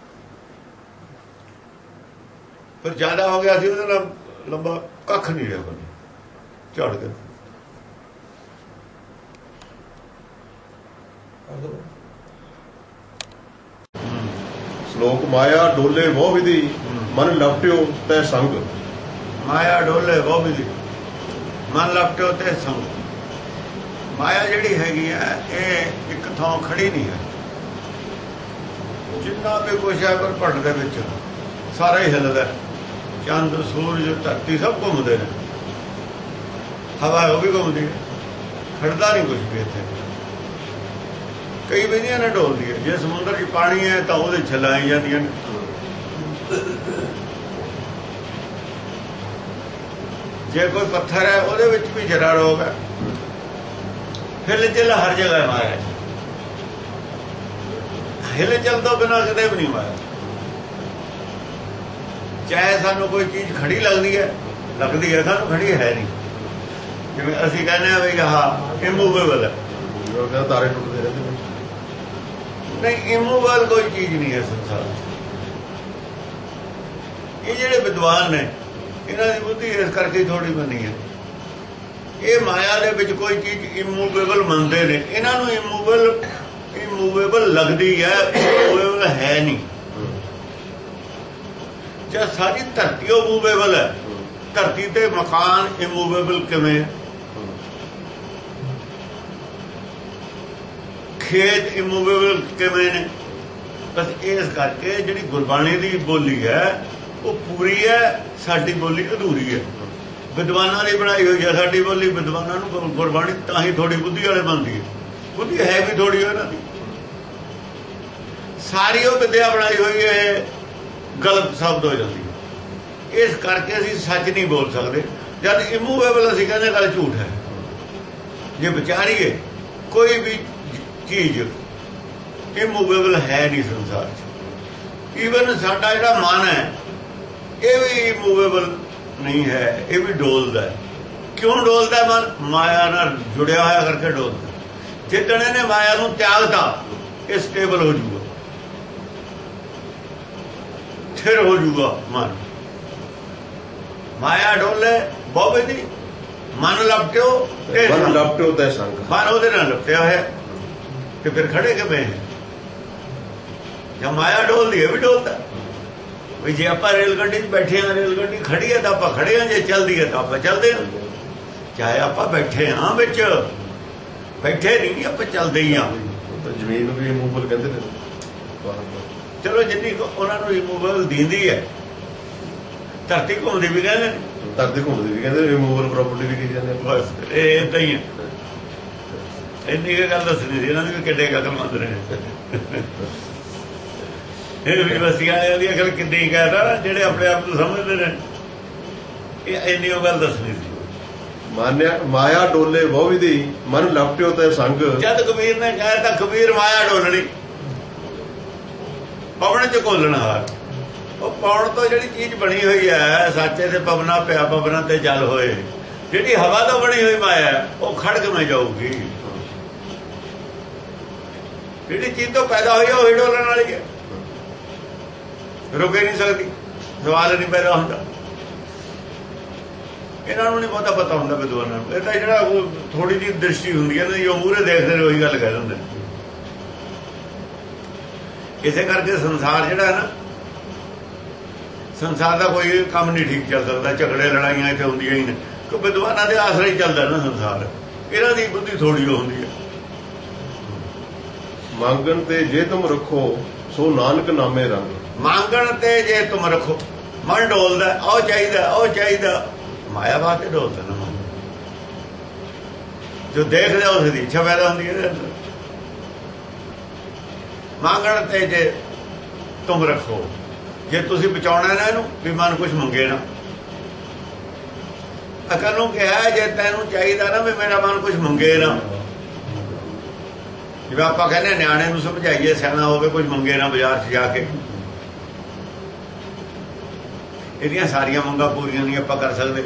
ਪਰ ਜ਼ਿਆਦਾ ਹੋ ਗਿਆ ਸੀ ਉਹਦੇ ਨਾਲ ਲੰਬਾ ਕੱਖ ਨਹੀਂ ਰਿਹਾ ਬੰਦੇ ਝਾੜ ਕੇ। ਸ਼ਲੋਕ ਮਾਇਆ ਡੋਲੇ ਬਹੁ ਵਿਧੀ ਮਨ ਲਪਟਿਓ ਤੈ ਸੰਗ। ਮਾਇਆ ਡੋਲੇ ਬਹੁ ਵਿਧੀ ਮਨ ਲਪਟਿਓ ਤੈ ਸੰਗ। ਮਾਇਆ ਜਿਹੜੀ ਹੈਗੀ ਹੈ ਇਹ ਇੱਕ ਥਾਂ ਖੜੀ ਨਹੀਂ ਹੈ। ਜਿੰਨਾ ਵੀ ਕੁਛ ਹੈ ਪਰ ਭੰਡ ਦੇ ਵਿੱਚ ਸਾਰਾ ਹੀ ਹਿੱਲਦਾ। ਚੰਦ ਸੂਰਜ ਧਰਤੀ ਸਭ ਘੁੰਮਦੇ ਨੇ, ਹਵਾ ਉਹ ਵੀ ਘੁੰਮਦੀ ਹੈ, ਖੜਦਾ ਨਹੀਂ ਕੁਛ ਵੀ ਇੱਥੇ। ਕਈ ਵਿਧੀਆਂ ਨਾਲ ਡੋਲਦੀ ਹੈ। ਜੇ ਸਮੁੰਦਰ 'ਚ ਪਾਣੀ ਹੈ ਤਾਂ ਉਹਦੇ ਛਲਾਈ ਜਾਂਦੀਆਂ ਨੇ। ਜੇ ਕੋਈ ਪੱਥਰ ਹੈ ਉਹਦੇ ਵਿੱਚ ਵੀ ਜਰਾ ਰੋਗ ਹੈ। ਹਿਲ ਜਲ ਹਰ ਜਗ੍ਹਾ ਮਾਇਆ। ਹਿਲ ਜਲ ਤੋਂ ਬਿਨਾਂ ਕਦੇ ਵੀ ਨਹੀਂ ਮਾਇਆ। ਚਾਹੇ ਸਾਨੂੰ ਕੋਈ ਚੀਜ਼ ਖੜੀ ਲੱਗਦੀ ਹੈ ਸਾਨੂੰ ਖੜੀ ਹੈ ਨਹੀਂ। ਜਿਵੇਂ ਅਸੀਂ ਕਹਿੰਦੇ ਹਾਂ ਵੀ ਆਹ ਇਮੂਵੇਬਲ ਹੈ, ਤਾਰੇ ਟੁੱਟਦੇ ਰਹਿੰਦੇ ਨਹੀਂ, ਇਮੂਵੇਬਲ ਕੋਈ ਚੀਜ਼ ਨਹੀਂ ਹੈ ਸੰਸਾਰ। ਇਹ ਜਿਹੜੇ ਵਿਦਵਾਨ ਨੇ ਇਹਨਾਂ ਦੀ ਬੁੱਧੀ ਇਸ ਕਰਕੇ ਥੋੜੀ ਬਣੀ ਹੈ। ਇਹ ਮਾਇਆ ਦੇ ਵਿੱਚ ਕੋਈ ਚੀਜ਼ ਇਮੂਵੇਬਲ ਮੰਨਦੇ ਨੇ। ਇਹਨਾਂ ਨੂੰ ਇਮੂਵੇਬਲ ਲੱਗਦੀ ਹੈ, ਇਮੂਵੇਬਲ ਹੈ ਨਹੀਂ। ਜਦ ਸਾਰੀ ਧਰਤੀ ਉਹ ਮੂਵੇਬਲ ਹੈ, ਧਰਤੀ ਤੇ ਮਕਾਨ ਇਮੂਵੇਬਲ ਕਿਵੇਂ? ਖੇਤ ਇਮੂਵੇਬਲ ਕਿਵੇਂ ਨੇ? ਬਸ ਇਸ ਕਰਕੇ ਜਿਹੜੀ ਗੁਰਬਾਣੀ ਦੀ ਬੋਲੀ ਹੈ ਉਹ ਪੂਰੀ ਹੈ, ਸਾਡੀ ਬੋਲੀ ਅਧੂਰੀ ਹੈ। ਵਿਦਵਾਨਾਂ ਦੀ ਬਣਾਈ ਹੋਈ ਹੈ ਸਾਡੀ ਬੋਲੀ। ਵਿਦਵਾਨਾਂ ਨੂੰ ਗੁਰਬਾਣੀ ਤਾਂ ਹੀ ਥੋੜੀ ਬੁੱਧੀ ਵਾਲੇ ਬਣਦੀ ਹੈ। ਬੁੱਧੀ ਹੈ ਵੀ ਥੋੜੀ ਇਹਨਾਂ ਦੀ। ਸਾਰੀ ਉਹ ਵਿਦਿਆ ਬਣਾਈ ਹੋਈ ਹੈ ਗਲਤ ਸ਼ਬਦ ਹੋ ਜਾਂਦੀ ਹੈ। ਇਸ ਕਰਕੇ ਅਸੀਂ ਸੱਚ ਨਹੀਂ ਬੋਲ ਸਕਦੇ। ਜਦ ਇਮੂਵੇਬਲ ਅਸੀਂ ਕਹਿੰਦੇ ਗੱਲ ਝੂਠ ਹੈ। ਜੇ ਵਿਚਾਰੀਏ ਕੋਈ ਵੀ ਚੀਜ਼ ਇਮੂਵੇਬਲ ਹੈ ਨਹੀਂ ਸੰਸਾਰ 'ਚ। ਈਵਨ ਸਾਡਾ ਜਿਹੜਾ ਮਨ ਹੈ ਇਹ ਵੀ ਇਮੂਵੇਬਲ ਨਹੀਂ ਹੈ, ਇਹ ਵੀ ਡੋਲਦਾ। ਕਿਉਂ ਡੋਲਦਾ ਮਨ? ਮਾਇਆ ਨਾਲ ਜੁੜਿਆ ਹੋਇਆ ਕਰਕੇ ਡੋਲਦਾ। ਜਿੱਦਣ ਇਹਨੇ ਮਾਇਆ ਨੂੰ ਤਿਆਗਤਾ ਇਹ ਸਟੇਬਲ ਹੋ ਜਾਊਗਾ, ਸਥਿਰ ਹੋ ਜਾਊਗਾ ਮਨ। ਮਾਇਆ ਡੋਲੇ ਬਹੁ ਵਿਧੀ ਮਨ ਲਪਟਿਓ ਤੈ ਸੰਗ। ਮਨ ਉਹਦੇ ਨਾਲ ਲਪਟਿਆ ਹੋਇਆ ਤੇ ਫਿਰ ਖੜੇ ਕਿਵੇਂ? ਜਦ ਮਾਇਆ ਡੋਲਦੀ ਹੈ ਵੀ ਡੋਲਦਾ। ਵੀ ਜੇ ਆਪਾਂ ਰੇਲ ਗੱਡੀ 'ਚ ਬੈਠੇ ਹਾਂ, ਰੇਲ ਗੱਡੀ ਖੜੀ ਹੈ ਤਾਂ ਆਪਾਂ ਖੜੇ ਹਾਂ, ਜੇ ਚੱਲਦੀ ਹੈ ਤਾਂ ਆਪਾਂ ਚੱਲਦੇ ਹਾਂ। ਚਾਹੇ ਆਪਾਂ ਬੈਠੇ ਹਾਂ ਵਿੱਚ, ਬੈਠੇ ਨਹੀਂ ਆਪਾਂ ਚੱਲਦੇ ਹੀ ਹਾਂ। ਜ਼ਮੀਨ ਨੂੰ ਵੀ ਇਮੂਵੇਬਲ ਕਹਿੰਦੇ ਨੇ। ਚਲੋ ਜਿੰਨੀ ਉਹਨਾਂ ਨੂੰ ਇਮੂਵੇਬਲ ਦਿੰਦੀ ਹੈ। ਧਰਤੀ ਘੁੰਮਦੀ ਵੀ ਕਹਿੰਦੇ ਨੇ, ਧਰਤੀ ਘੁੰਮਦੀ ਵੀ ਕਹਿੰਦੇ, ਇਮੂਵੇਬਲ ਪ੍ਰਾਪਰਟੀ ਵੀ ਕਹੀ ਜਾਂਦੇ। ਬਸ ਇਹ ਏਦਾਂ ਹੀ ਹੈ। ਇੰਨੀ ਕੁ ਗੱਲ ਦੱਸਣੀ ਸੀ ਇਹਨਾਂ ਦੀ ਵੀ ਕਿੱਡੇ ਅਕਲਮੰਦ ਨੇ। ਇਹ ਯੂਨੀਵਰਸਿਟੀ ਵਾਲਿਆਂ ਦੀ ਅਕਲ ਕਿੰਨੀ ਕਹਿਦਾ ਜਿਹੜੇ ਆਪਣੇ ਆਪ ਨੂੰ ਸਮਝਦੇ ਨੇ। ਇਹ ਇੰਨੀ ਉਹ ਗੱਲ ਦੱਸਣੀ ਸੀ। ਮਾਇਆ ਡੋਲੇ ਬਹੁ ਵਿਧੀ ਮਨ ਲਪਟਿਓ ਤੈ ਸੰਗ। ਜਦ ਕਬੀਰ ਨੇ ਕਿਹਾ ਤਾਂ ਕਬੀਰ ਮਾਇਆ ਡੋਲਣੀ, ਪਵਨ 'ਚ ਘੋਲਣ ਹਾਰ। ਉਹ ਪੌਣ ਤੋਂ ਜਿਹੜੀ ਚੀਜ਼ ਬਣੀ ਹੋਈ ਹੈ, ਸਾਚੇ ਤੇ ਪਵਨਾ ਪਿਆ ਪਵਨਾਂ ਤੇ ਜਲ ਹੋਏ। ਜਿਹੜੀ ਹਵਾ ਤੋਂ ਬਣੀ ਹੋਈ ਮਾਇਆ ਉਹ ਖੜ ਕਿਵੇਂ ਜਾਊਗੀ? ਜਿਹੜੀ ਚੀਜ਼ ਤੋਂ ਪੈਦਾ ਹੋਈ ਉਹ ਹੀ ਡੋਲਣ ਵਾਲੀ ਹੈ, ਰੁਕ ਹੀ ਨਹੀਂ ਸਕਦੀ। ਸਵਾਲ ਨਹੀਂ ਪੈਦਾ ਹੁੰਦਾ। ਇਹਨਾਂ ਨੂੰ ਨਹੀਂ ਬਹੁਤਾ ਪਤਾ ਹੁੰਦਾ ਵਿਦਵਾਨਾਂ ਨੂੰ। ਇਹ ਤਾਂ ਜਿਹੜਾ ਉਹ ਥੋੜੀ ਜਿਹੀ ਦ੍ਰਿਸ਼ਟੀ ਹੁੰਦੀ ਹੈ ਨਾ, ਜੋ ਮੂਹਰੇ ਦੇਖਦੇ ਨੇ ਉਹੀ ਗੱਲ ਕਹਿ ਦਿੰਦੇ। ਇਸੇ ਕਰਕੇ ਸੰਸਾਰ ਜਿਹੜਾ ਹੈ ਨਾ, ਸੰਸਾਰ ਦਾ ਕੋਈ ਕੰਮ ਨਹੀਂ ਠੀਕ ਚੱਲ ਸਕਦਾ। ਝਗੜੇ ਲੜਾਈਆਂ ਇੱਥੇ ਹੁੰਦੀਆਂ ਹੀ ਨੇ ਕਿ ਵਿਦਵਾਨਾਂ ਦੇ ਆਸਰੇ ਹੀ ਚੱਲਦਾ ਨਾ ਸੰਸਾਰ। ਇਹਨਾਂ ਦੀ ਬੁੱਧੀ ਥੋੜੀ ਉਹ ਹੁੰਦੀ ਹੈ। ਮੰਗਣ ਤੇ ਜੇ ਤੁਮ ਰੱਖੋ ਸੋ ਨਾਨਕ ਨਾਮੇ ਰੰਗ। ਮੰਗਣ ਤੇ ਜੇ ਤੁਮ ਰੱਖੋ, ਮਨ ਡੋਲਦਾ, ਉਹ ਚਾਹੀਦਾ, ਉਹ ਚਾਹੀਦਾ। ਮਾਇਆ ਬਾਤੇ ਡੋਲਦਾ ਨਾ ਮਨ। ਜੋ ਦੇਖਦਾ ਉਸ ਦੀ ਇੱਛਾ ਪੈਦਾ ਹੁੰਦੀ ਹੈ। ਮੰਗਣ ਤੇ ਜੇ ਤੁਮ ਰੱਖੋ, ਜੇ ਤੁਸੀਂ ਬਚਾਉਣਾ ਨਾ ਇਹਨੂੰ ਵੀ ਮਨ ਕੁਛ ਮੰਗੇ ਨਾ। ਅਕਲ ਨੂੰ ਕਿਹਾ ਜੇ ਤੈਨੂੰ ਚਾਹੀਦਾ ਨਾ ਵੀ ਮੇਰਾ ਮਨ ਕੁਛ ਮੰਗੇ ਨਾ। ਜਿਵੇਂ ਆਪਾਂ ਕਹਿੰਦੇ ਨਿਆਣੇ ਨੂੰ ਸਮਝਾਈਏ ਸਿਆਣਾ ਹੋਵੇ, ਕੁਝ ਮੰਗੇ ਨਾ ਬਾਜ਼ਾਰ 'ਚ ਜਾ ਕੇ। ਇਹਦੀਆਂ ਸਾਰੀਆਂ ਮੰਗਾਂ ਪੂਰੀਆਂ ਨਹੀਂ ਆਪਾਂ ਕਰ ਸਕਦੇ।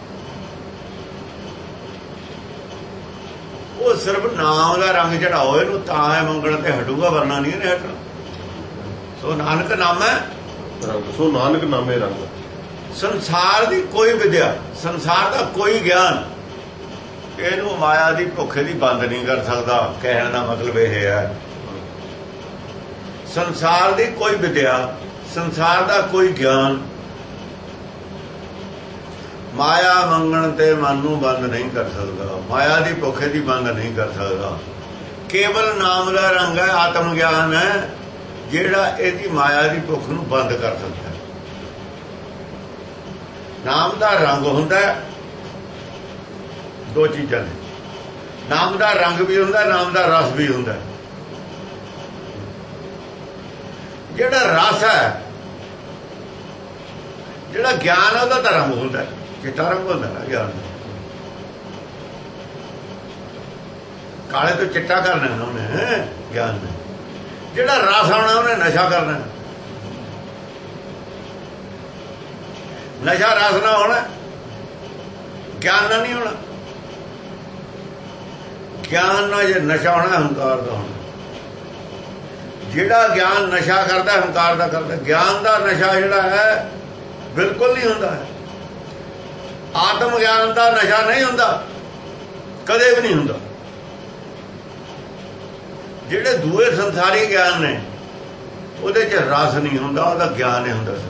ਉਹ ਸਿਰਫ ਨਾਮ ਦਾ ਰੰਗ ਚੜਾਓ ਇਹਨੂੰ ਤਾਂ ਹੈ ਮੰਗਣ ਤੇ ਹਟੂਗਾ, ਵਰਨਾ ਨਹੀਂ ਇਹਨੇ ਹਟਣਾ। ਸੋ ਨਾਨਕ ਨਾਮੈ ਰੰਗ, ਸੋ ਨਾਨਕ ਨਾਮੇ ਰੰਗ। ਸੰਸਾਰ ਦੀ ਕੋਈ ਵਿਦਿਆ, ਸੰਸਾਰ ਦਾ ਕੋਈ ਗਿਆਨ ਇਹਨੂੰ ਮਾਇਆ ਦੀ ਭੁੱਖੇ ਦੀ ਬੰਦ ਨਹੀਂ ਕਰ ਸਕਦਾ। ਕਹਿਣ ਦਾ ਮਤਲਬ ਇਹ ਹੈ ਸੰਸਾਰ ਦੀ ਕੋਈ ਵਿਦਿਆ, ਸੰਸਾਰ ਦਾ ਕੋਈ ਗਿਆਨ ਮਾਇਆ ਮੰਗਣ ਤੇ ਮਨ ਨੂੰ ਬੰਦ ਨਹੀਂ ਕਰ ਸਕਦਾ, ਮਾਇਆ ਦੀ ਭੁੱਖੇ ਦੀ ਬੰਦ ਨਹੀਂ ਕਰ ਸਕਦਾ। ਕੇਵਲ ਨਾਮ ਦਾ ਰੰਗ ਹੈ, ਆਤਮ ਗਿਆਨ ਹੈ ਜਿਹੜਾ ਇਹਦੀ ਮਾਇਆ ਦੀ ਭੁੱਖ ਨੂੰ ਬੰਦ ਕਰ ਸਕਦਾ। ਨਾਮ ਦਾ ਰੰਗ ਹੁੰਦਾ, ਦੋ ਚੀਜ਼ਾਂ ਨੇ, ਨਾਮ ਦਾ ਰੰਗ ਵੀ ਹੁੰਦਾ, ਨਾਮ ਦਾ ਰਸ ਵੀ ਹੁੰਦਾ। ਜਿਹੜਾ ਰਸ ਹੈ, ਜਿਹੜਾ ਗਿਆਨ ਹੈ, ਉਹਦਾ ਤਾਂ ਰੰਗ ਹੁੰਦਾ, ਚਿੱਟਾ ਰੰਗ ਹੁੰਦਾ ਨਾ ਗਿਆਨ। ਕਾਲੇ ਤੋਂ ਚਿੱਟਾ ਕਰਨਾ ਉਹਨੇ ਗਿਆਨ ਨੇ। ਜਿਹੜਾ ਰਸ ਆਉਣਾ ਉਹਨੇ ਨਸ਼ਾ ਕਰਨਾ। ਨਸ਼ਾ ਰਸ ਨਾ ਹੋਣਾ, ਗਿਆਨ ਨਾਲ ਨਹੀਂ ਹੋਣਾ। ਗਿਆਨ ਨਾਲ ਜੇ ਨਸ਼ਾ ਹੋਣਾ ਹੰਕਾਰ ਦਾ ਹੋਣਾ। ਜਿਹੜਾ ਗਿਆਨ ਨਸ਼ਾ ਕਰਦਾ ਹੰਕਾਰ ਦਾ ਕਰਦਾ। ਗਿਆਨ ਦਾ ਨਸ਼ਾ ਜਿਹੜਾ ਹੈ ਬਿਲਕੁਲ ਨਹੀਂ ਹੁੰਦਾ। ਆਤਮ ਗਿਆਨ ਦਾ ਨਸ਼ਾ ਨਹੀਂ ਹੁੰਦਾ, ਕਦੇ ਵੀ ਨਹੀਂ ਹੁੰਦਾ। ਜਿਹੜੇ ਦੂਏ ਸੰਸਾਰੀ ਗਿਆਨ ਨੇ ਉਹਦੇ 'ਚ ਰਸ ਨਹੀਂ ਹੁੰਦਾ, ਉਹਦਾ ਗਿਆਨ ਹੀ ਹੁੰਦਾ।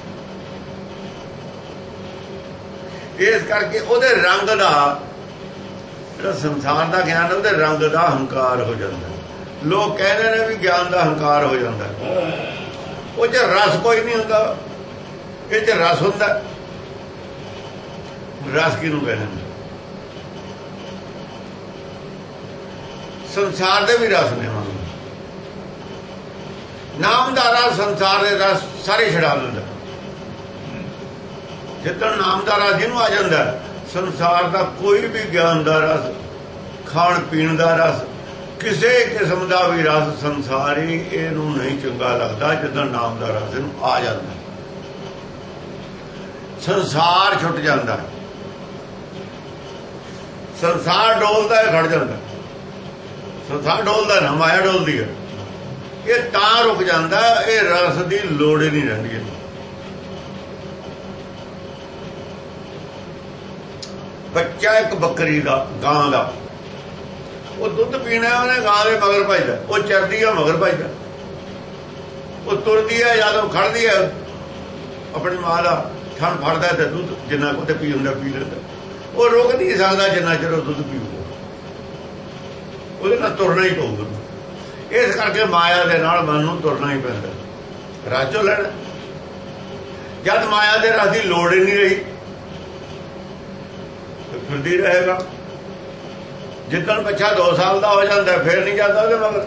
ਇਸ ਕਰਕੇ ਉਹਦੇ ਰੰਗ ਦਾ, ਜਿਹੜਾ ਸੰਸਾਰ ਦਾ ਗਿਆਨ, ਉਹਦੇ ਰੰਗ ਦਾ ਹੰਕਾਰ ਹੋ ਜਾਂਦਾ। ਲੋਕ ਕਹਿੰਦੇ ਨੇ ਵੀ ਗਿਆਨ ਦਾ ਹੰਕਾਰ ਹੋ ਜਾਂਦਾ, ਉਹ 'ਚ ਰਸ ਕੋਈ ਨਹੀਂ ਹੁੰਦਾ, ਇਹ 'ਚ ਰਸ ਹੁੰਦਾ। ਰਸ ਕਿਹਨੂੰ ਕਹਿੰਦੇ ਨੇ? ਸੰਸਾਰ ਦੇ ਵੀ ਰਸ ਨੇ। ਨਾਮ ਦਾ ਰਸ, ਸੰਸਾਰ ਦੇ ਰਸ ਸਾਰੇ ਛਡਾ ਲੈਂਦਾ। ਜਿੱਦਣ ਨਾਮ ਦਾ ਰਸ ਜਿਹਨੂੰ ਆ ਜਾਂਦਾ, ਸੰਸਾਰ ਦਾ ਕੋਈ ਵੀ ਗਿਆਨ ਦਾ ਰਸ, ਖਾਣ ਪੀਣ ਦਾ ਰਸ, ਕਿਸੇ ਕਿਸਮ ਦਾ ਵੀ ਰਸ ਸੰਸਾਰੀ ਇਹਨੂੰ ਨਹੀਂ ਚੰਗਾ ਲੱਗਦਾ। ਜਿੱਦਣ ਨਾਮ ਦਾ ਰਸ ਇਹਨੂੰ ਆ ਜਾਂਦਾ, ਸੰਸਾਰ ਛੁੱਟ ਜਾਂਦਾ, ਸੰਸਾਰ ਡੋਲਦਾ ਖੜ ਜਾਂਦਾ। ਸੰਸਾਰ ਡੋਲਦਾ ਨਾ, ਮਾਇਆ ਡੋਲਦੀ ਹੈ। ਇਹ ਤਾਂ ਰੁਕ ਜਾਂਦਾ, ਇਹ ਰਸ ਦੀ ਲੋੜ ਹੀ ਨਹੀਂ ਰਹਿੰਦੀ। ਬੱਚਾ ਇੱਕ ਬੱਕਰੀ ਦਾ, ਗਾਂ ਦਾ, ਉਹ ਦੁੱਧ ਪੀਣਾ, ਉਹਨੇ ਗਾਂ ਦੇ ਮਗਰ ਭਜਦਾ। ਉਹ ਚਰਦੀ ਆ, ਮਗਰ ਭਜਦਾ। ਉਹ ਤੁਰਦੀ ਹੈ, ਜਦੋਂ ਖੜਦੀ ਹੈ ਆਪਣੀ ਮਾਂ ਦਾ ਥਣ ਫੜਦਾ ਤੇ ਦੁੱਧ ਜਿੰਨਾ ਕੁ ਪੀ ਹੁੰਦਾ ਪੀ ਲੈਂਦਾ। ਉਹ ਰੁਕ ਨਹੀਂ ਸਕਦਾ ਜਿੰਨਾ ਚਿਰ ਉਹ ਦੁੱਧ ਪੀਊਗਾ। ਉਹਦੇ ਨਾਲ ਤੁਰਨਾ ਹੀ ਪਊਗਾ। ਇਸ ਕਰਕੇ ਮਾਇਆ ਦੇ ਨਾਲ ਮਨ ਨੂੰ ਤੁਰਨਾ ਹੀ ਪੈਂਦਾ, ਰਸ ਚੋਂ ਲੈਣਾ। ਜਦ ਮਾਇਆ ਦੇ ਰਸ ਦੀ ਲੋੜ ਹੀ ਨਹੀਂ ਰਹੀ, ਫਿਰਦੀ ਰਹੇਗਾ। ਜਿੱਦਣ ਬੱਚਾ 2 ਸਾਲ ਦਾ ਹੋ ਜਾਂਦਾ ਫੇਰ ਨਹੀਂ ਜਾਂਦਾ ਉਹਦੇ ਮਗਰ।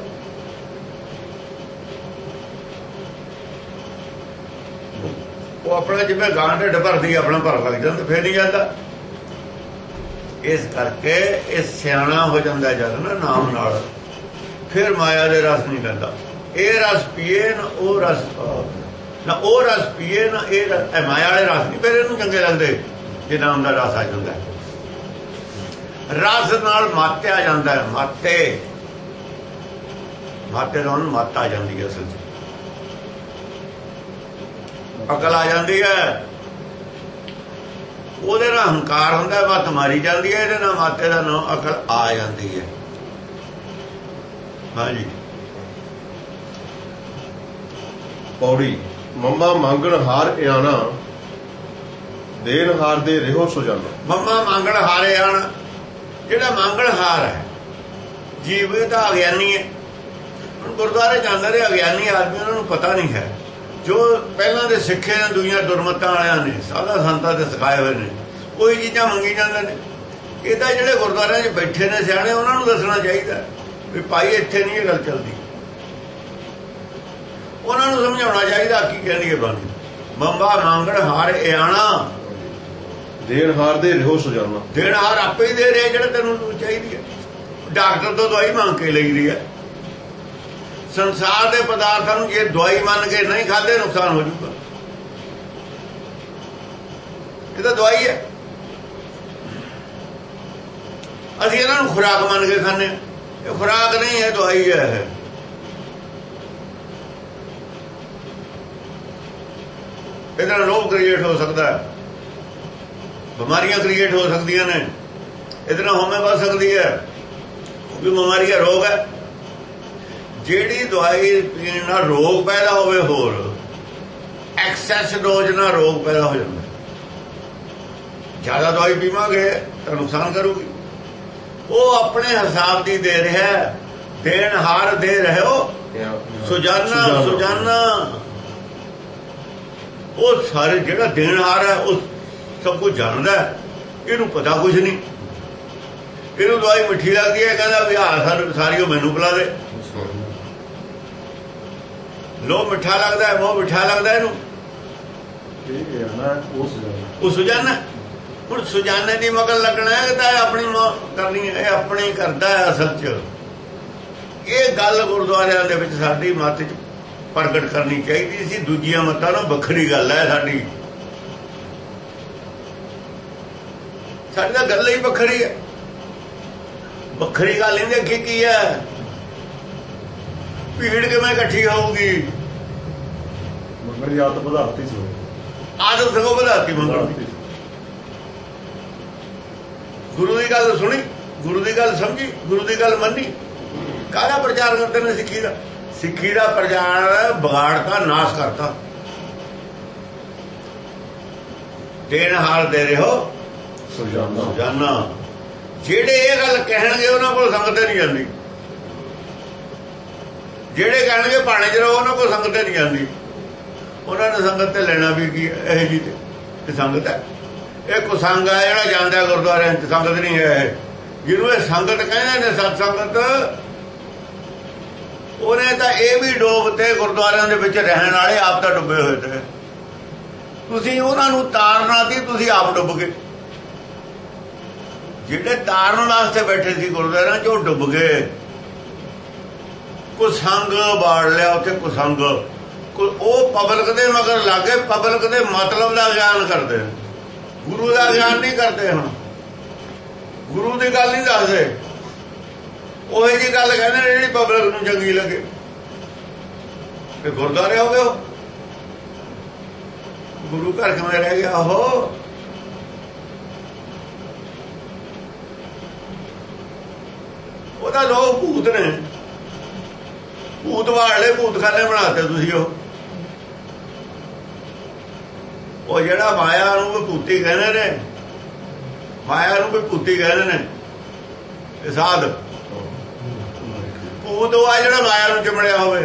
ਉਹ ਆਪਣਾ ਜਿਵੇਂ ਗਾਂ ਢਿੱਡ ਭਰਦੀ ਆਪਣਾ ਭਰ ਲੱਗ ਜਾਂਦਾ, ਫੇਰ ਨਹੀਂ ਜਾਂਦਾ। ਇਸ ਕਰਕੇ ਇਹ ਸਿਆਣਾ ਹੋ ਜਾਂਦਾ ਜਦ ਨਾ ਨਾਮ ਨਾਲ, ਫਿਰ ਮਾਇਆ ਦੇ ਰਸ ਨਹੀਂ ਲੈਂਦਾ। ਇਹ ਰਸ ਪੀਏ ਨਾ ਉਹ ਰਸ, ਨਾ ਉਹ ਰਸ ਪੀਏ ਨਾ ਇਹ ਮਾਇਆ ਵਾਲੇ ਰਸ ਨਹੀਂ ਫਿਰ ਇਹਨੂੰ ਚੰਗੇ ਲੱਗਦੇ। ਜੇ ਨਾਮ ਦਾ ਰਸ ਆ ਜਾਂਦਾ, ਰਸ ਨਾਲ ਮਾਤਿਆ ਜਾਂਦਾ ਹੈ। ਮਾਤੇ ਨਾਲ ਮੱਤ ਆ ਜਾਂਦੀ ਹੈ, ਅਸਲ 'ਚ ਅਕਲ ਆ ਜਾਂਦੀ ਹੈ। ਉਹਦੇ ਨਾਲ ਹੰਕਾਰ ਹੁੰਦਾ, ਮੱਤ ਮਾਰੀ ਜਾਂਦੀ ਹੈ। ਇਹਦੇ ਨਾਲ ਮਾਤੇ ਦਾ ਨਾਮ ਅਕਲ ਆ ਜਾਂਦੀ ਹੈ। ਹਾਂਜੀ। ਪੌੜੀ। ਮੰਮਾ ਮੰਗਣ ਹਾਰ ਆਣਾ, ਦੇਣ ਹਾਰ ਦੇ ਰਿਹੋ ਸੁਜਾਨਾ। ਮੰਮਾ ਮੰਗਣ ਹਾਰੇ ਆਣ, ਜਿਹੜਾ ਮੰਗਣ ਹਾਰ ਹੈ ਜੀਵ ਦਾ ਅਗਿਆਨੀ ਹੈ। ਹੁਣ ਗੁਰਦੁਆਰੇ ਜਾਂਦੇ ਨੇ ਅਗਿਆਨੀ ਆਦਮੀ, ਉਹਨਾਂ ਨੂੰ ਪਤਾ ਨਹੀਂ ਹੈ। ਜੋ ਪਹਿਲਾਂ ਦੇ ਸਿੱਖੇ ਨੇ, ਦੁਨੀਆ ਦੁਰਮਤਾਂ ਵਾਲਿਆਂ ਨੇ, ਸਾਧਾ ਸੰਤਾਂ ਦੇ ਸਿਖਾਏ ਹੋਏ ਨੇ, ਕੋਈ ਚੀਜ਼ਾਂ ਮੰਗੀ ਜਾਂਦੇ ਨੇ। ਇਹ ਤਾਂ ਜਿਹੜੇ ਗੁਰਦੁਆਰਿਆਂ 'ਚ ਬੈਠੇ ਨੇ ਸਿਆਣੇ, ਉਹਨਾਂ ਨੂੰ ਦੱਸਣਾ ਚਾਹੀਦਾ ਵੀ ਭਾਈ ਇੱਥੇ ਨਹੀਂ ਇਹ ਗੱਲ ਚੱਲਦੀ। ਉਹਨਾਂ ਨੂੰ ਸਮਝਾਉਣਾ ਚਾਹੀਦਾ ਕੀ ਕਹਿੰਦੀ ਹੈ ਬਾਣੀ। ਮੰਮਾ ਮੰਗਣ ਹਾਰ ਆਣਾ, ਦੇਣ ਹਾਰ ਦੇ ਰਿਹੋ ਸੁਜਾਨਾ। ਦੇਣ ਹਾਰ ਆਪੇ ਹੀ ਦੇ ਰਿਹਾ ਜਿਹੜਾ ਤੈਨੂੰ ਚਾਹੀਦੀ ਹੈ। ਡਾਕਟਰ ਤੋਂ ਦਵਾਈ ਮੰਗ ਕੇ ਲਈ ਦੀ ਹੈ। ਸੰਸਾਰ ਦੇ ਪਦਾਰਥਾਂ ਨੂੰ ਜੇ ਦਵਾਈ ਮੰਨ ਕੇ ਨਹੀਂ ਖਾਦੇ, ਨੁਕਸਾਨ ਹੋ ਜਾਊਗਾ। ਇਹ ਤਾਂ ਦਵਾਈ ਹੈ। ਅਸੀਂ ਇਹਨਾਂ ਨੂੰ ਖੁਰਾਕ ਮੰਨ ਕੇ ਖਾਂਦੇ ਹਾਂ। ਇਹ ਖੁਰਾਕ ਨਹੀਂ ਹੈ, ਦਵਾਈ ਹੈ। ਇਹਦੇ ਨਾਲ ਰੋਗ ਕ੍ਰੀਏਟ ਹੋ ਸਕਦਾ ਹੈ, ਬਿਮਾਰੀਆਂ ਕ੍ਰੀਏਟ ਹੋ ਸਕਦੀਆਂ ਨੇ। ਇਹਦੇ ਨਾਲ ਹੋਮੇ ਵੱਧ ਸਕਦੀ ਹੈ, ਵੀ ਬਿਮਾਰੀ ਦਾ ਰੋਗ ਹੈ। ਜਿਹੜੀ ਦਵਾਈ ਪੀਣ ਨਾਲ ਰੋਗ ਪੈਦਾ ਹੋਵੇ, ਹੋਰ ਐਕਸੈਸ ਡੋਜ਼ ਨਾਲ ਰੋਗ ਪੈਦਾ ਹੋ ਜਾਂਦਾ। ਜ਼ਿਆਦਾ ਦਵਾਈ ਪੀਵਾਂਗੇ ਤਾਂ ਨੁਕਸਾਨ ਕਰੂਗੀ। ਉਹ ਆਪਣੇ ਹਿਸਾਬ ਦੀ ਦੇ ਰਿਹਾ, ਦੇਣ ਹਾਰ ਦੇ ਰਹੇ ਹੋ ਸੁਜਾਨਾ ਸੁਜਾਨਾ। ਉਹ ਸਾਰੇ ਜਿਹੜਾ ਦੇਣ ਹਾਰ ਹੈ ਉਹ ਸਭ ਕੁਝ ਜਾਣਦਾ, ਇਹਨੂੰ ਪਤਾ ਕੁਝ ਨਹੀਂ। ਇਹਨੂੰ ਦਵਾਈ ਮਿੱਠੀ ਲੱਗਦੀ ਹੈ, ਕਹਿੰਦਾ ਵੀ ਆਹ ਸਾਰੀ ਉਹ ਮੈਨੂੰ ਪਿਲਾ ਦੇ। ਲੋ ਮਿੱਠਾ ਲੱਗਦਾ ਹੈ, ਮੋਹ ਮਿੱਠਾ ਲੱਗਦਾ ਇਹਨੂੰ, ਉਹ ਸੁਜਾਨਾ। ਹੁਣ ਸੁਜਾਨੇ ਦੀ ਮਗਰ ਲੱਗਣਾ ਹੈ ਤਾਂ ਆਪਣੀ ਕਰਨੀ ਹੈ, ਇਹ ਆਪਣੀ ਕਰਦਾ ਹੈ ਅਸਲ 'ਚ। ਇਹ ਗੱਲ ਗੁਰਦੁਆਰਿਆਂ ਦੇ ਵਿੱਚ ਸਾਡੀ ਮੱਤ 'ਚ ਪ੍ਰਗਟ ਕਰਨੀ ਚਾਹੀਦੀ ਸੀ। ਦੂਜੀਆਂ ਮੱਤਾਂ ਨਾਲ ਵੱਖਰੀ ਗੱਲ ਹੈ ਸਾਡੀ ਤਾਂ ਗੱਲ ਹੀ ਵੱਖਰੀ ਹੈ। ਵੱਖਰੀ ਗੱਲ ਨਹੀਂ ਦੇਖੀ ਕੀ ਹੈ, ਭੀੜ ਕਿਵੇਂ ਇਕੱਠੀ ਹੋਊਗੀ। ਮਗਰ ਆਦਤ ਵਧਾਤੀ ਸੀ, ਆਦਤ ਸਗੋਂ ਵਧਾਤੀ। ਮੰਗਲ ਗੁਰੂ ਦੀ ਗੱਲ ਸੁਣੀ, ਗੁਰੂ ਦੀ ਗੱਲ ਸਮਝੀ, ਗੁਰੂ ਦੀ ਗੱਲ ਮੰਨੀ। ਕਾਹਦਾ ਪ੍ਰਚਾਰ ਕਰਦੇ ਨੇ ਸਿੱਖੀ ਦਾ? ਸਿੱਖੀ ਦਾ ਪ੍ਰਚਾਰ ਵਿਗਾੜਤਾ, ਨਾਸ਼ ਕਰਤਾ। ਦੇਣ ਹਾਰ ਦੇ ਰਹੇ ਹੋ ਸੁਜਾਨਾ। ਜਿਹੜੇ ਇਹ ਗੱਲ ਕਹਿਣਗੇ ਉਹਨਾਂ ਕੋਲ ਸੰਗਤ ਨਹੀਂ ਜਾਂਦੀ। ਜਿਹੜੇ ਕਹਿਣਗੇ ਭਾਣੇ 'ਚ ਰਹੋ ਉਹਨਾਂ ਕੋਲ ਸੰਗਤ ਨਹੀਂ ਜਾਂਦੀ। ਉਹਨਾਂ ਨੇ ਸੰਗਤ ਤੇ ਲੈਣਾ ਵੀ ਕੀ? ਇਹ ਜੀ ਤੇ ਸੰਗਤ ਹੈ। ਇਹ ਕੁਸੰਗ ਹੈ ਜਿਹੜਾ ਜਾਂਦਾ ਗੁਰਦੁਆਰਿਆਂ 'ਚ, ਸੰਗਤ ਨਹੀਂ ਹੈ। ਜਿਹਨੂੰ ਇਹ ਸੰਗਤ ਕਹਿੰਦੇ ਨੇ, ਸਤ ਸੰਗਤ, ਉਹਨੇ ਤਾਂ ਇਹ ਵੀ ਡੋਬ ਤੇ ਗੁਰਦੁਆਰਿਆਂ ਦੇ ਵਿੱਚ ਰਹਿਣ ਵਾਲੇ ਆਪ ਤਾਂ ਡੁੱਬੇ ਹੋਏ ਤੇ। ਤੁਸੀਂ ਉਹਨਾਂ ਨੂੰ ਤਾਰਨਾ ਸੀ, ਤੁਸੀਂ ਆਪ ਡੁੱਬ ਗਏ। ਜਿਹੜੇ ਤਾਰਨ ਵਾਸਤੇ ਬੈਠੇ ਸੀ ਗੁਰਦੁਆਰਿਆਂ 'ਚ ਉਹ ਡੁੱਬ ਗਏ। ਕੁਸੰਗ ਬਾੜ ਲਿਆ ਉੱਥੇ, ਕੁਸੰਗ। ਉਹ ਪਬਲਿਕ ਦੇ ਮਗਰ ਲੱਗੇ, ਪਬਲਿਕ ਦੇ ਮਤਲਬ ਦਾ ਗਿਆਨ ਕਰਦੇ, ਗੁਰੂ ਦਾ ਗਿਆਨ ਨਹੀਂ ਕਰਦੇ। ਹੁਣ ਗੁਰੂ ਦੀ ਗੱਲ ਨਹੀਂ ਦੱਸਦੇ, ਉਹ ਜਿਹੀ ਗੱਲ ਕਹਿੰਦੇ ਨੇ ਜਿਹੜੀ ਪਬਲਿਕ ਨੂੰ ਚੰਗੀ ਲੱਗੇ। ਇਹ ਗੁਰਦੁਆਰੇ ਹੋ ਗਏ, ਗੁਰੂ ਘਰ ਕਿਵੇਂ ਰਹਿ ਗਿਆ? ਉਹ ਉਹਦਾ ਲੋਕ ਭੂਤ ਨੇ, ਭੂਤ ਵਾਲੇ ਭੂਤਖਾਨੇ ਬਣਾਤੇ ਤੁਸੀਂ। ਉਹ ਜਿਹੜਾ ਮਾਇਆ ਨੂੰ ਵੀ ਭੂਤੀ ਕਹਿੰਦੇ ਨੇ, ਮਾਇਆ ਨੂੰ ਵੀ ਭੂਤੀ ਕਹਿੰਦੇ ਨੇ। ਇਹ ਸਾਧ ਭੂਤ ਉਹ ਆ ਜਿਹੜਾ ਮਾਇਆ ਨੂੰ ਚਿਮੜਿਆ ਹੋਵੇ,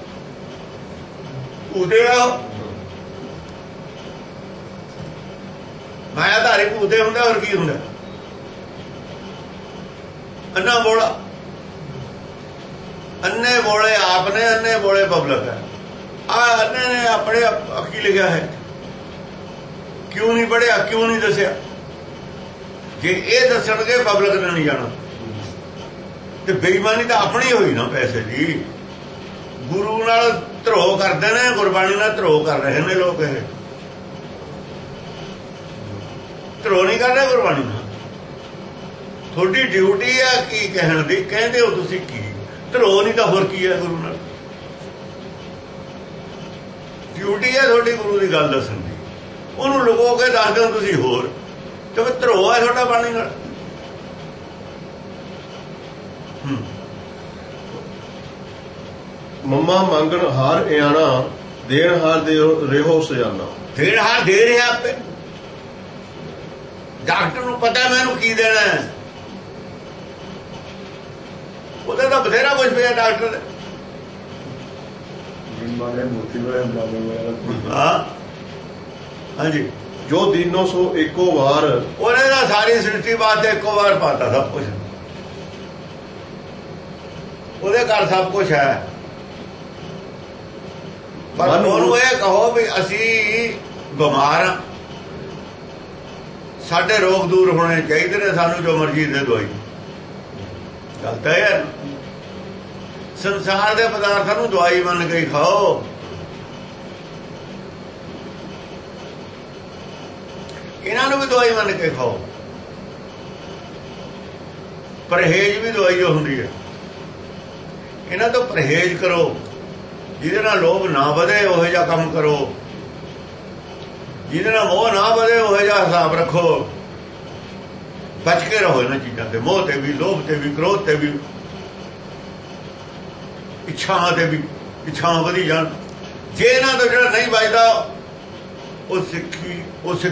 ਭੂਤੇ ਆ। ਮਾਇਆ ਧਾਰੀ ਭੂਤੇ ਹੁੰਦਾ, ਹੋਰ ਕੀ ਹੁੰਦਾ? ਅੰਨਾ ਬੋਲਾ, ਅੰਨੇ ਬੋਲੇ ਆਪ ਨੇ, ਅੰਨੇ ਬੋਲੇ ਪਬਲਿਕ ਹੈ। ਆ ਅੰਨੇ ਨੇ ਆਪਣੇ ਅੱਖੀ ਲਿਖਿਆ ਹੈ, ਕਿਉਂ ਨਹੀਂ ਪੜਿਆ, ਕਿਉਂ ਨਹੀਂ ਦੱਸਿਆ? ਜੇ ਇਹ ਦੱਸਣਗੇ ਪਬਲਿਕ ਨੇ ਨਹੀਂ ਜਾਣਾ। ਤੇ ਬੇਈਮਾਨੀ ਤਾਂ ਆਪਣੀ ਹੋਈ ਨਾ ਪੈਸੇ ਦੀ। ਗੁਰੂ ਨਾਲ ਧਰੋਹ ਕਰਦੇ ਨੇ, ਗੁਰਬਾਣੀ ਨਾਲ ਧਰੋਹ ਕਰ ਰਹੇ ਨੇ ਲੋਕ। ਇਹ ਧਰੋਹ ਨਹੀਂ ਕਰ ਰਹੇ ਗੁਰਬਾਣੀ ਨਾਲ। ਤੁਹਾਡੀ ਡਿਊਟੀ ਆ ਕੀ ਕਹਿਣ ਦੀ, ਕਹਿੰਦੇ ਹੋ ਤੁਸੀਂ ਕੀ? ਧਰੋਹ ਨਹੀਂ ਤਾਂ ਹੋਰ ਕੀ ਹੈ? ਗੁਰੂ ਨਾਲ ਡਿਊਟੀ ਹੈ ਤੁਹਾਡੀ ਗੁਰੂ ਦੀ ਗੱਲ ਦੱਸਣ ਦੀ। ਉਹਨੂੰ ਲੁਕੋ ਕੇ ਦੱਸ ਦਿਓ ਤੁਸੀਂ ਹੋਰ, ਤੇ ਫਿਰ ਧਰੋਹ ਹੈ ਤੁਹਾਡਾ ਬਾਣੀ ਨਾਲ। ਮੰਮਾ ਮੰਗਣ ਹਾਰ ਇਆਣਾ, ਦੇਣ ਹਾਰ ਦੇ ਰਹੋ ਸੁਜਾਨਾ। ਦੇਣ ਹਾਰ ਦੇ ਰਿਹਾ ਆਪੇ। ਡਾਕਟਰ ਨੂੰ ਪਤਾ ਮੈਨੂੰ ਕੀ ਦੇਣਾ ਹੈ, ਉਹਦਾ ਤਾਂ ਬਥੇਰਾ ਕੁਝ ਪਿਆ ਡਾਕਟਰ ਦੇ। ਹਾਂਜੀ, ਜੋ ਦੀਨੋ ਸੋ ਇੱਕੋ ਵਾਰ, ਉਹਨੇ ਤਾਂ ਸਾਰੀ ਸ੍ਰਿਸ਼ਟੀ ਵਾਸਤੇ ਇੱਕੋ ਵਾਰ ਪਾਤਾ ਸਭ ਕੁਝ। ਉਹਦੇ ਘਰ ਸਭ ਕੁਝ ਹੈ, ਪਰ ਉਹਨੂੰ ਇਹ ਕਹੋ ਵੀ ਅਸੀਂ ਬਿਮਾਰ ਹਾਂ, ਸਾਡੇ ਰੋਗ ਦੂਰ ਹੋਣੇ ਚਾਹੀਦੇ ਨੇ, ਸਾਨੂੰ ਜੋ ਮਰਜ਼ੀ ਦੇ ਦਵਾਈ। ਗੱਲ ਤਾਂ ਹੈ, ਸੰਸਾਰ ਦੇ ਪਦਾਰਥਾਂ ਨੂੰ ਦਵਾਈ ਮੰਨ ਕੇ ਖਾਓ। ਇਹਨਾਂ ਨੂੰ ਵੀ ਦਵਾਈ ਮੰਨ ਕੇ ਖਾਓ। ਪਰਹੇਜ਼ ਵੀ ਦਵਾਈ ਹੁੰਦੀ ਹੈ। ਇਹਨਾਂ ਤੋਂ ਪਰਹੇਜ਼ ਕਰੋ, ਜਿਹਦੇ ਨਾਲ ਲੋਭ ਨਾ ਵਧੇ ਉਹੋ ਜਿਹਾ ਕੰਮ ਕਰੋ, ਜਿਹਦੇ ਨਾਲ ਮੋਹ ਨਾ ਵਧੇ ਉਹੋ ਜਿਹਾ ਹਿਸਾਬ ਰੱਖੋ। ਬਚ ਕੇ ਰਹੋ ਇਹਨਾਂ ਚੀਜ਼ਾਂ ਤੇ, ਮੋਹ ਤੇ ਵੀ, ਲੋਭ ਤੇ ਵੀ, ਕ੍ਰੋਧ ਤੇ ਵੀ। ਇੱਛਾਵਾਂ ਤੇ ਵੀ ਇੱਛਾਵਾਂ ਵਧੀ ਜਾਣ। ਜੇ ਇਹਨਾਂ ਤੋਂ ਜਿਹੜਾ ਨਹੀਂ ਵੱਜਦਾ ਉਹ ਸਿੱਖ